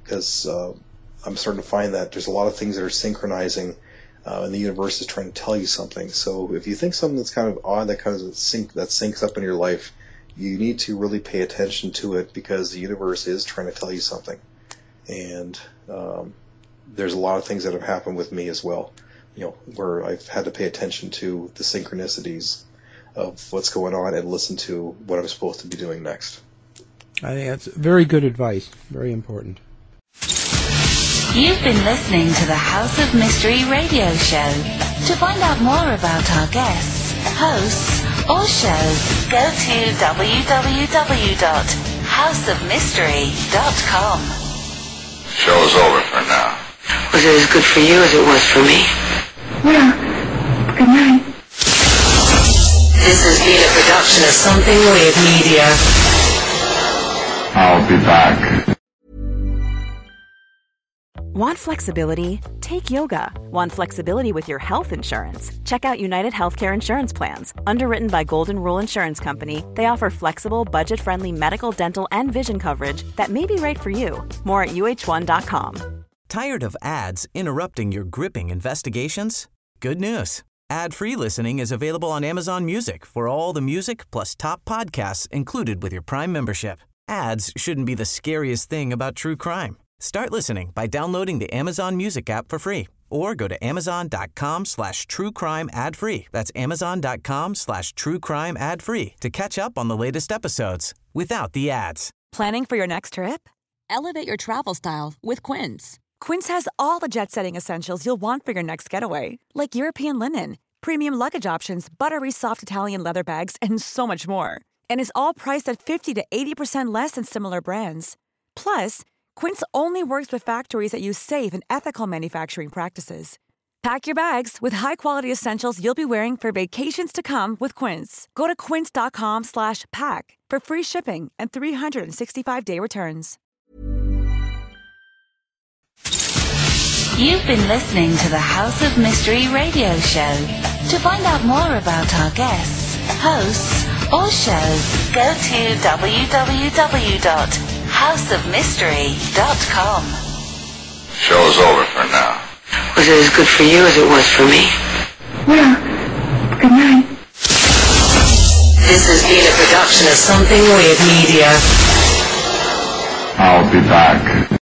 because uh, I'm starting to find that there's a lot of things that are synchronizing, uh, and the universe is trying to tell you something. So if you think something that's kind of odd, that kind of sync that syncs up in your life, you need to really pay attention to it, because the universe is trying to tell you something. And um, there's a lot of things that have happened with me as well, you know, where I've had to pay attention to the synchronicities of what's going on and listen to what I'm supposed to be doing next. I think that's very good advice. Very important. You've been listening to the House of Mystery radio show. To find out more about our guests, hosts, or show, go to w w w dot house of mystery dot com. Show's over for now. Was it as good for you as it was for me? Well, good night. This has been a production of Something Weird Media. I'll be back. Want flexibility? Take yoga. Want flexibility with your health insurance? Check out United Healthcare Insurance Plans. Underwritten by Golden Rule Insurance Company, they offer flexible, budget-friendly medical, dental, and vision coverage that may be right for you. More at u h one dot com. Tired of ads interrupting your gripping investigations? Good news. Ad-free listening is available on Amazon Music for all the music plus top podcasts included with your Prime membership. Ads shouldn't be the scariest thing about true crime. Start listening by downloading the Amazon Music app for free or go to amazon.com slash true crime ad free. That's amazon.com slash true crime ad free to catch up on the latest episodes without the ads. Planning for your next trip? Elevate your travel style with Quince. Quince has all the jet-setting essentials you'll want for your next getaway, like European linen, premium luggage options, buttery soft Italian leather bags, and so much more. And is all priced at fifty to eighty percent less than similar brands. Plus, Quince only works with factories that use safe and ethical manufacturing practices. Pack your bags with high-quality essentials you'll be wearing for vacations to come with Quince. Go to quince.com slash pack for free shipping and three sixty-five day returns. You've been listening to the House of Mystery radio show. To find out more about our guests, hosts, or show, go to w w w dot house of mystery dot com. Show's over for now. Was it as good for you as it was for me? Well, good night. This has been a production of Something Weird Media. I'll be back.